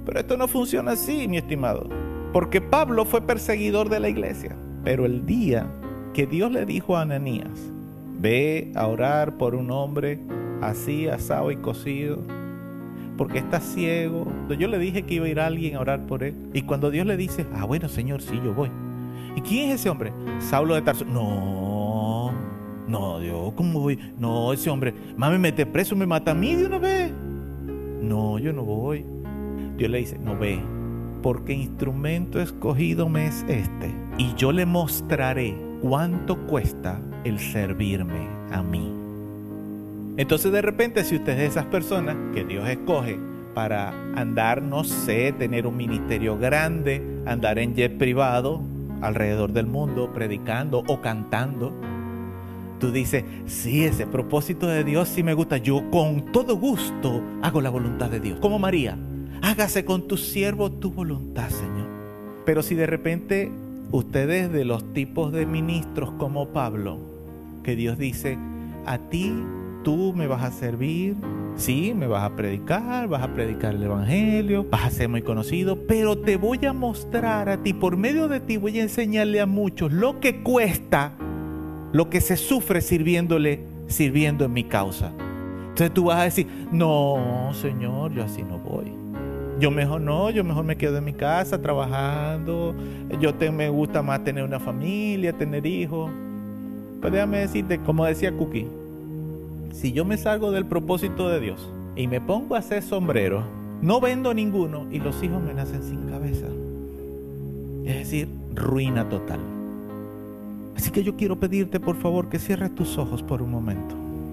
Pero esto no funciona así, mi estimado. Porque Pablo fue perseguidor de la iglesia. Pero el día que Dios le dijo a Ananías, ve a orar por un hombre así, asado y cocido, porque está ciego. Yo le dije que iba a ir a alguien a orar por él. Y cuando Dios le dice, ah, bueno, Señor, sí, yo voy. ¿Y quién es ese hombre? Saulo de Tarso. No, no, Dios, ¿cómo voy? No, ese hombre, más me mete preso, me mata a mí de una vez. No, yo no voy. Dios le dice, no, ve, porque instrumento escogido me es este, y yo le mostraré cuánto cuesta el servirme a mí. Entonces de repente, si usted es de esas personas que Dios escoge para andar, no sé, tener un ministerio grande, andar en jet privado alrededor del mundo predicando o cantando, tú dices, sí, ese propósito de Dios sí me gusta, yo con todo gusto hago la voluntad de Dios. Como María, hágase con tu siervo tu voluntad, Señor. Pero si de repente ustedes de los tipos de ministros como Pablo, que Dios dice, a ti tú me vas a servir, sí, me vas a predicar, vas a predicar el evangelio, vas a ser muy conocido, pero te voy a mostrar a ti, por medio de ti voy a enseñarle a muchos lo que cuesta, lo que se sufre sirviéndole, sirviendo en mi causa. Entonces tú vas a decir, no, Señor, yo así no voy. Yo mejor no, yo mejor me quedo en mi casa trabajando. Yo te, me gusta más tener una familia, tener hijos. Pues déjame decirte, como decía Cookie, si yo me salgo del propósito de Dios y me pongo a hacer sombrero, no vendo ninguno y los hijos me nacen sin cabeza. Es decir, ruina total. Así que yo quiero pedirte, por favor, que cierres tus ojos por un momento.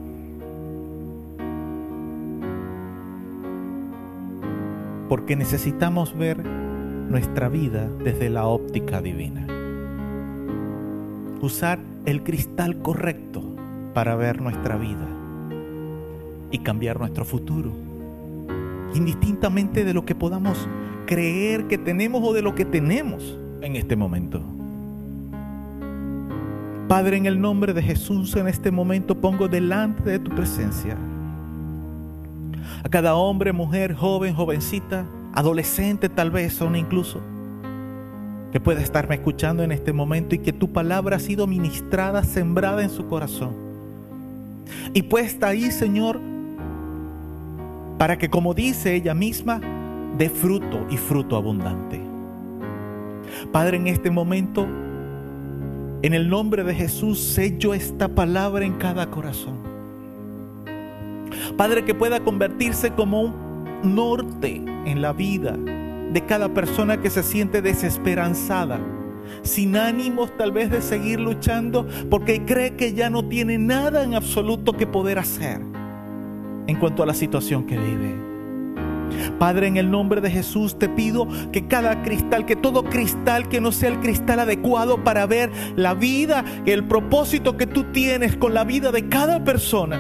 Porque necesitamos ver nuestra vida desde la óptica divina. Usar el cristal correcto para ver nuestra vida y cambiar nuestro futuro, indistintamente de lo que podamos creer que tenemos o de lo que tenemos en este momento. Padre, en el nombre de Jesús, en este momento pongo delante de tu presencia a cada hombre, mujer, joven, jovencita, adolescente tal vez, aún incluso, que pueda estarme escuchando en este momento y que tu palabra ha sido ministrada, sembrada en su corazón y puesta ahí, Señor, para que, como dice ella misma, dé fruto y fruto abundante. Padre, en este momento, en el nombre de Jesús, sello esta palabra en cada corazón. Padre, que pueda convertirse como un norte en la vida de cada persona que se siente desesperanzada, sin ánimos tal vez de seguir luchando, porque cree que ya no tiene nada en absoluto que poder hacer en cuanto a la situación que vive. Padre, en el nombre de Jesús te pido que cada cristal, que todo cristal que no sea el cristal adecuado para ver la vida, el propósito que tú tienes con la vida de cada persona,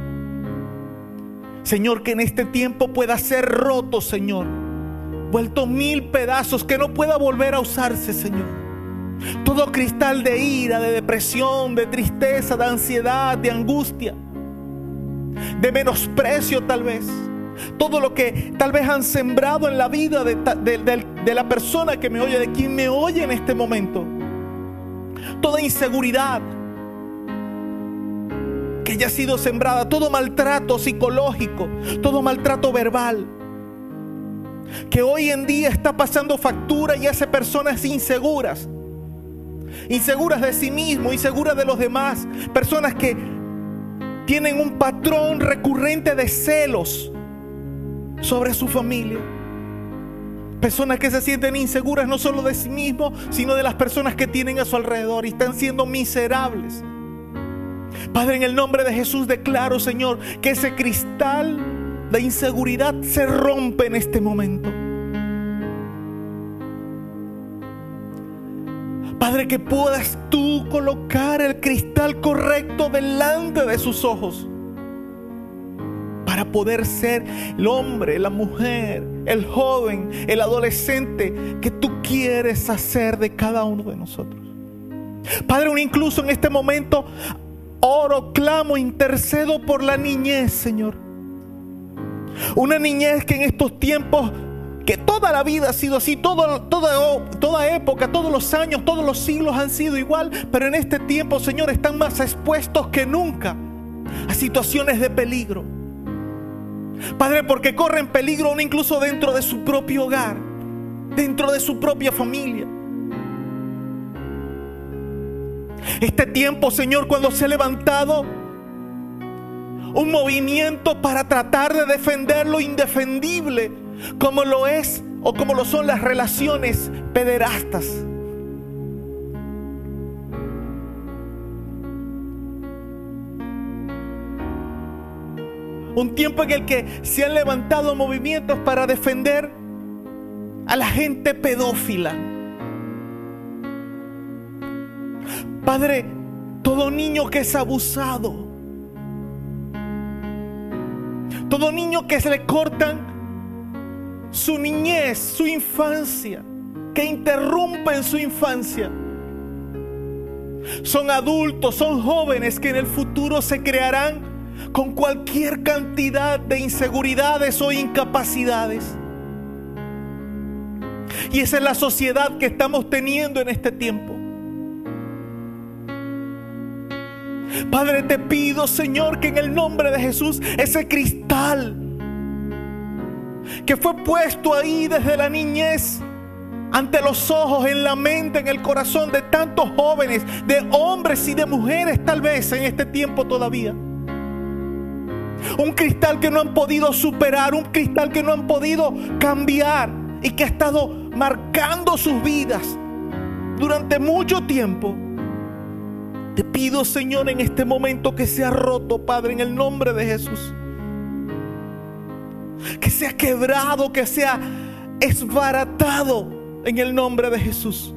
Señor, que en este tiempo pueda ser roto, Señor, vuelto mil pedazos, que no pueda volver a usarse, Señor. Todo cristal de ira, de depresión, de tristeza, de ansiedad, de angustia, de menosprecio tal vez, todo lo que tal vez han sembrado en la vida de, de, de, de la persona que me oye, de quien me oye en este momento, toda inseguridad que haya sido sembrada, todo maltrato psicológico, todo maltrato verbal, que hoy en día está pasando factura y hace personas inseguras, inseguras de sí mismo, inseguras de los demás, personas que tienen un patrón recurrente de celos sobre su familia, personas que se sienten inseguras no solo de sí mismos, sino de las personas que tienen a su alrededor y están siendo miserables. Padre, en el nombre de Jesús declaro, Señor, que ese cristal de inseguridad se rompe en este momento. Padre, que puedas tú colocar el cristal correcto delante de sus ojos para poder ser el hombre, la mujer, el joven, el adolescente que tú quieres hacer de cada uno de nosotros. Padre, incluso en este momento oro, clamo, intercedo por la niñez, Señor. Una niñez que en estos tiempos que toda la vida ha sido así, todo, toda, toda época, todos los años, todos los siglos han sido igual, pero en este tiempo, Señor, están más expuestos que nunca a situaciones de peligro. Padre, porque corren peligro aún incluso dentro de su propio hogar, dentro de su propia familia. Este tiempo, Señor, cuando se ha levantado un movimiento para tratar de defender lo indefendible, como lo es o como lo son las relaciones pederastas. Un tiempo en el que se han levantado movimientos para defender a la gente pedófila. Padre, todo niño que es abusado, todo niño que se le cortan su niñez, su infancia, que interrumpen su infancia, son adultos, son jóvenes que en el futuro se crearán con cualquier cantidad de inseguridades o incapacidades. Y esa es la sociedad que estamos teniendo en este tiempo. Padre, te pido, Señor, que en el nombre de Jesús, ese cristal que fue puesto ahí desde la niñez, ante los ojos, en la mente, en el corazón de tantos jóvenes, de hombres y de mujeres, tal vez en este tiempo todavía. Un cristal que no han podido superar, un cristal que no han podido cambiar y que ha estado marcando sus vidas durante mucho tiempo. Te pido, Señor, en este momento que sea roto, Padre, en el nombre de Jesús. Que sea quebrado, que sea esbaratado en el nombre de Jesús.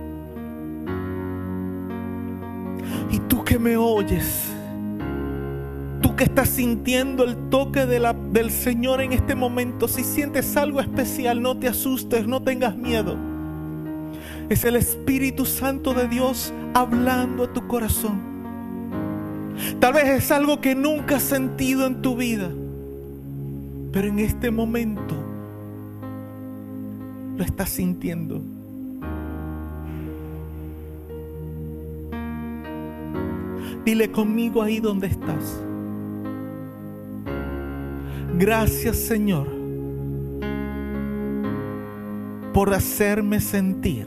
Y tú que me oyes, tú que estás sintiendo el toque de la, del Señor en este momento, si sientes algo especial, no te asustes, no tengas miedo. Es el Espíritu Santo de Dios hablando a tu corazón. Tal vez es algo que nunca has sentido en tu vida, pero en este momento lo estás sintiendo. Dile conmigo ahí donde estás: gracias, Señor, por hacerme sentir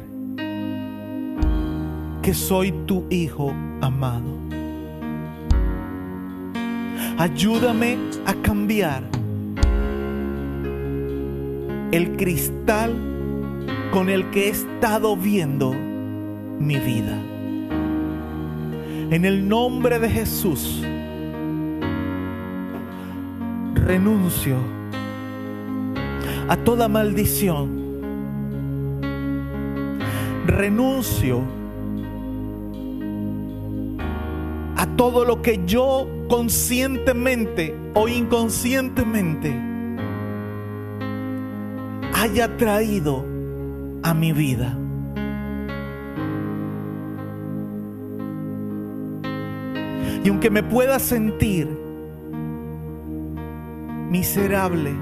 que soy tu hijo amado. Ayúdame a cambiar el cristal con el que he estado viendo mi vida. En el nombre de Jesús, renuncio a toda maldición. Renuncio a todo lo que yo conscientemente o inconscientemente haya traído a mi vida. Y aunque me pueda sentir miserable,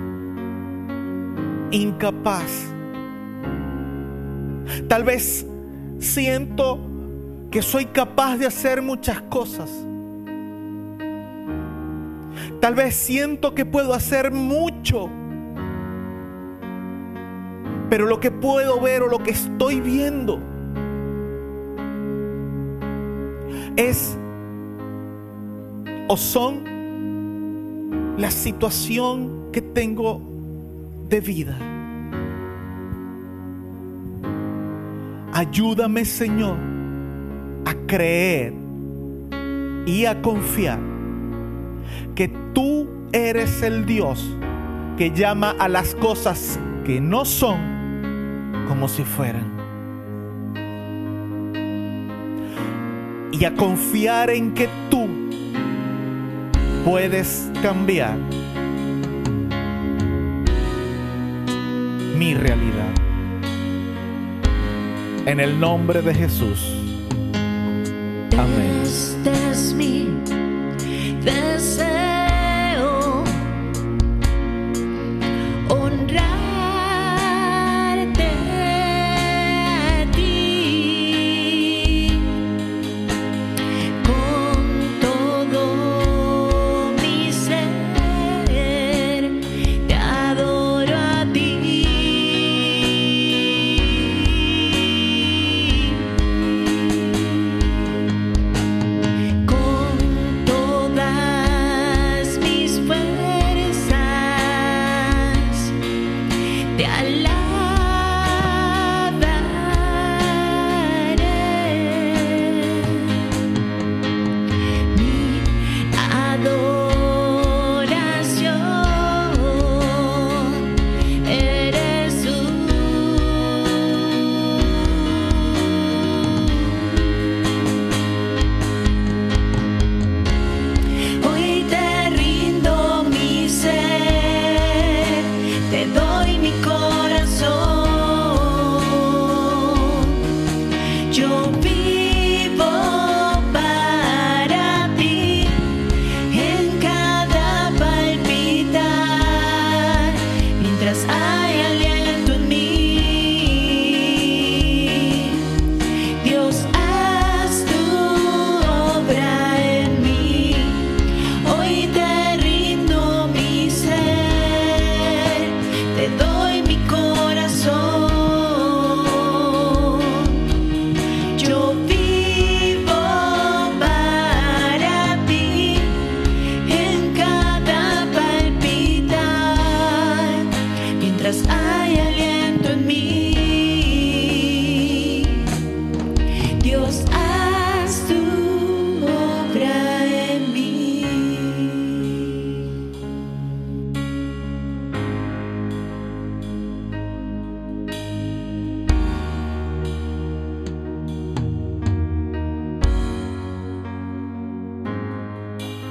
incapaz, tal vez siento que soy capaz de hacer muchas cosas. Tal vez siento que puedo hacer mucho, pero lo que puedo ver o lo que estoy viendo es o son la situación que tengo de vida. Ayúdame, Señor, a creer y a confiar que tú eres el Dios que llama a las cosas que no son como si fueran. Y a confiar en que tú puedes cambiar mi realidad. En el nombre de Jesús. Amén. Este es mi deseo, honrar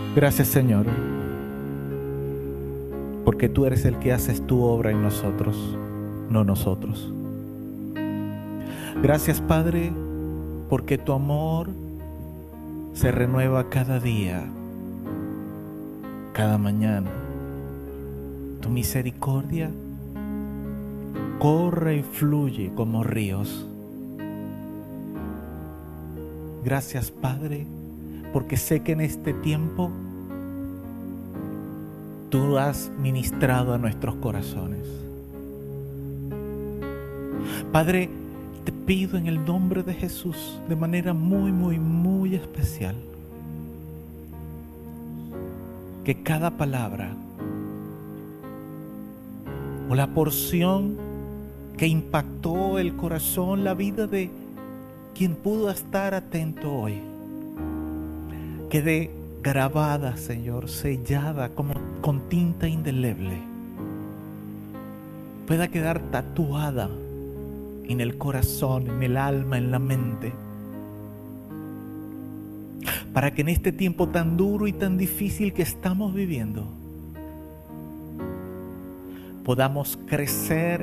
Gracias, Señor, porque tú eres el que haces tu obra en nosotros, no nosotros. Gracias, Padre, porque tu amor se renueva cada día, cada mañana. Tu misericordia corre y fluye como ríos. Gracias, Padre, porque sé que en este tiempo tú has ministrado a nuestros corazones. Padre, te pido en el nombre de Jesús, de manera muy, muy, muy especial, que cada palabra o la porción que impactó el corazón, la vida de quien pudo estar atento hoy, quede grabada, Señor, sellada como con tinta indeleble, pueda quedar tatuada en el corazón, en el alma, en la mente, para que en este tiempo tan duro y tan difícil que estamos viviendo, podamos crecer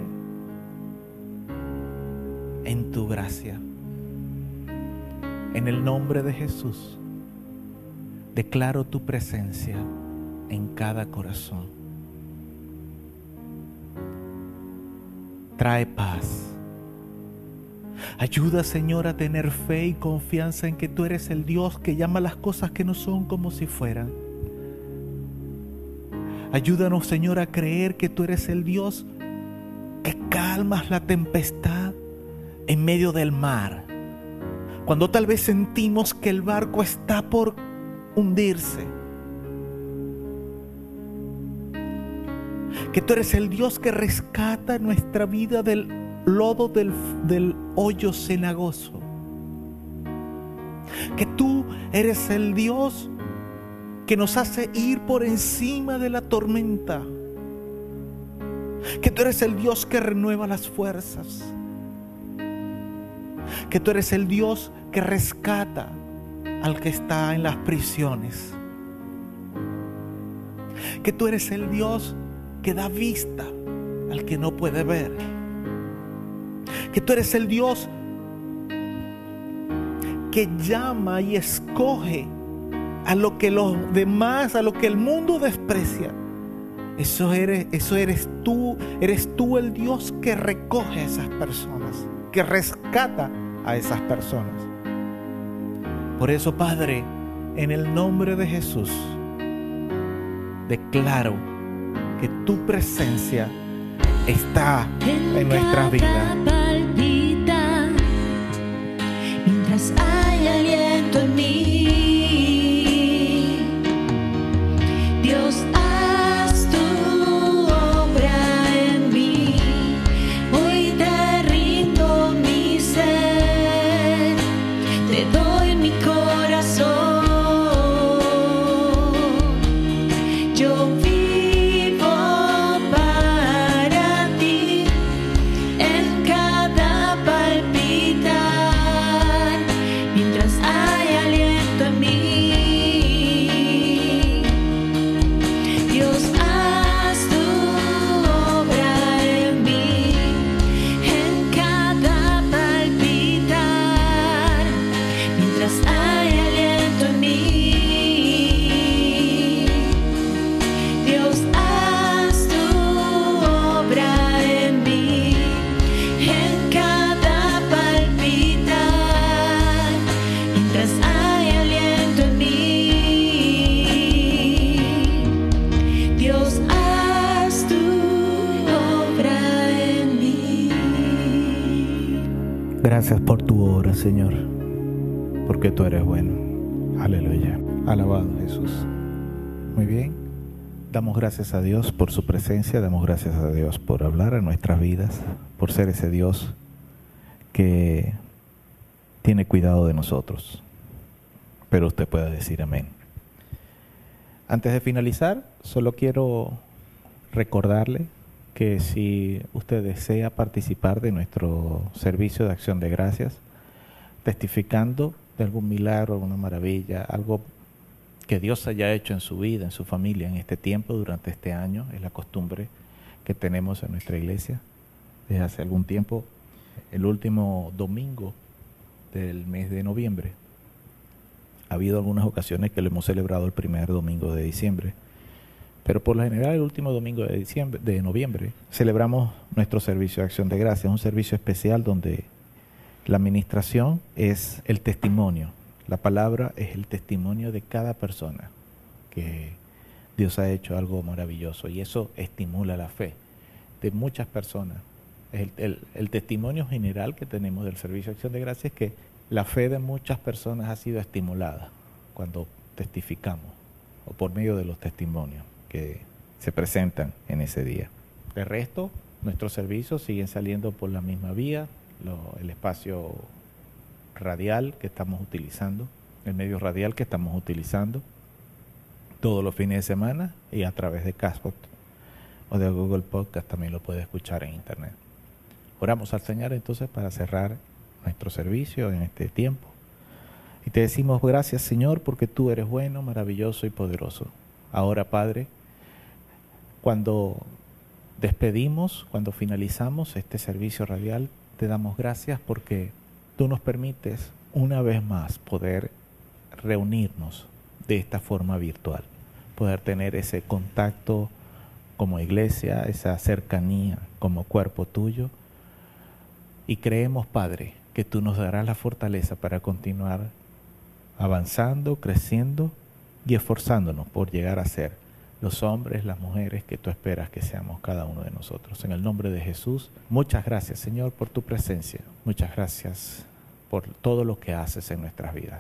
en tu gracia. En el nombre de Jesús, declaro tu presencia en cada corazón. Trae paz. Ayuda, Señor, a tener fe y confianza en que tú eres el Dios que llama las cosas que no son como si fueran. Ayúdanos, Señor, a creer que tú eres el Dios que calmas la tempestad en medio del mar, cuando tal vez sentimos que el barco está por hundirse. Que tú eres el Dios que rescata nuestra vida del lodo del, del hoyo cenagoso. Que tú eres el Dios que nos hace ir por encima de la tormenta. Que tú eres el Dios que renueva las fuerzas. Que tú eres el Dios que rescata al que está en las prisiones. Que tú eres el Dios que da vista al que no puede ver. Que tú eres el Dios que llama y escoge a lo que los demás, a lo que el mundo desprecia. Eso eres, eso eres tú, eres tú el Dios que recoge a esas personas, que rescata a esas personas. Por eso, Padre, en el nombre de Jesús, declaro que tu presencia está en nuestras vidas. Palpita, mientras hay aliento en mí, Dios, haz tu obra en mí. Hoy te rindo mi ser, te doy mi corazón. Yo vivo para ti, en cada palpitar, mientras hay aliento en mí. Dios, haz tu obra en mí, en cada palpitar, mientras hay aliento en mí. Dios, haz tu obra en mí, en cada palpitar, mientras hay aliento en mí. Dios, haz tu obra en mí. Gracias por tu obra, Señor, porque tú eres bueno. Aleluya. Alabado Jesús. Muy bien. Damos gracias a Dios por su presencia, damos gracias a Dios por hablar a nuestras vidas, por ser ese Dios que tiene cuidado de nosotros. Pero usted puede decir amén. Antes de finalizar, solo quiero recordarle que si usted desea participar de nuestro servicio de acción de gracias, testificando de algún milagro, alguna maravilla, algo que Dios haya hecho en su vida, en su familia, en este tiempo, durante este año. Es la costumbre que tenemos en nuestra iglesia desde hace algún tiempo. El último domingo del mes de noviembre, ha habido algunas ocasiones que lo hemos celebrado el primer domingo de diciembre, pero por lo general el último domingo de diciembre, de noviembre, celebramos nuestro servicio de acción de gracias, un servicio especial donde la administración es el testimonio. La palabra es el testimonio de cada persona que Dios ha hecho algo maravilloso, y eso estimula la fe de muchas personas. El, el, el testimonio general que tenemos del servicio de acción de gracias es que la fe de muchas personas ha sido estimulada cuando testificamos o por medio de los testimonios que se presentan en ese día. De resto, nuestros servicios siguen saliendo por la misma vía, lo, el espacio radial que estamos utilizando, el medio radial que estamos utilizando todos los fines de semana, y a través de Castbox o de Google Podcast también lo puede escuchar en internet. Oramos al Señor entonces para cerrar nuestro servicio en este tiempo. Y te decimos gracias, Señor, porque tú eres bueno, maravilloso y poderoso. Ahora, Padre, cuando despedimos, cuando finalizamos este servicio radial, te damos gracias porque tú nos permites una vez más poder reunirnos de esta forma virtual, poder tener ese contacto como iglesia, esa cercanía como cuerpo tuyo. Y creemos, Padre, que tú nos darás la fortaleza para continuar avanzando, creciendo y esforzándonos por llegar a ser los hombres, las mujeres que tú esperas que seamos cada uno de nosotros. En el nombre de Jesús, muchas gracias, Señor, por tu presencia. Muchas gracias por todo lo que haces en nuestras vidas.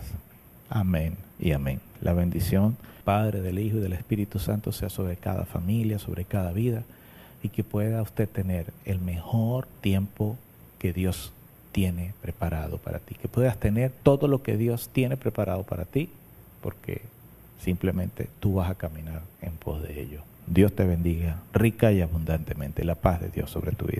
Amén y amén. La bendición, Padre, del Hijo y del Espíritu Santo sea sobre cada familia, sobre cada vida, y que pueda usted tener el mejor tiempo que Dios tiene preparado para ti, que puedas tener todo lo que Dios tiene preparado para ti, porque simplemente tú vas a caminar en pos de ello. Dios te bendiga rica y abundantemente. La paz de Dios sobre tu vida.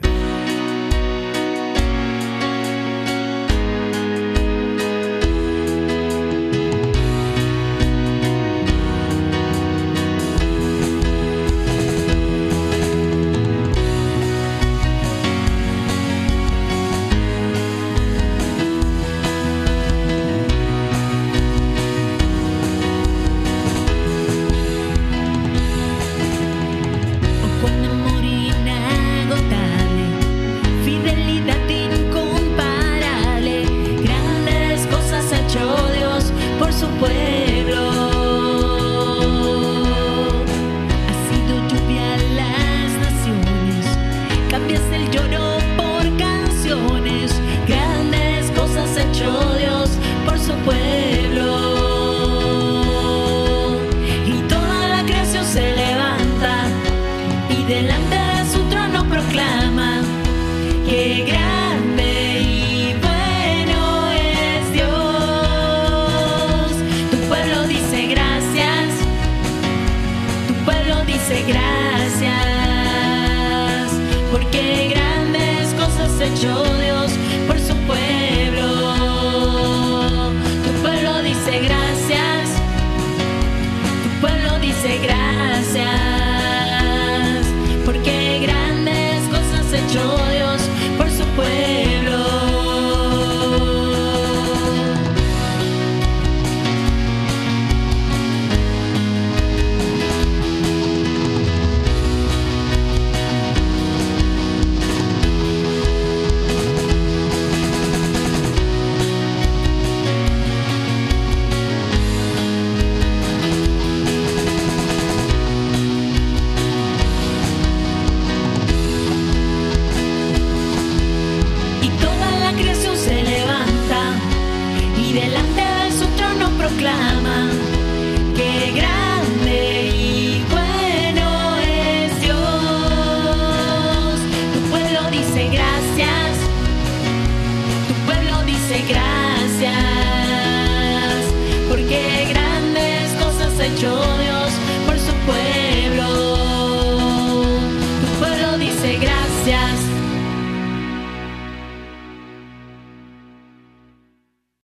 Gracias, porque grandes cosas ha hecho.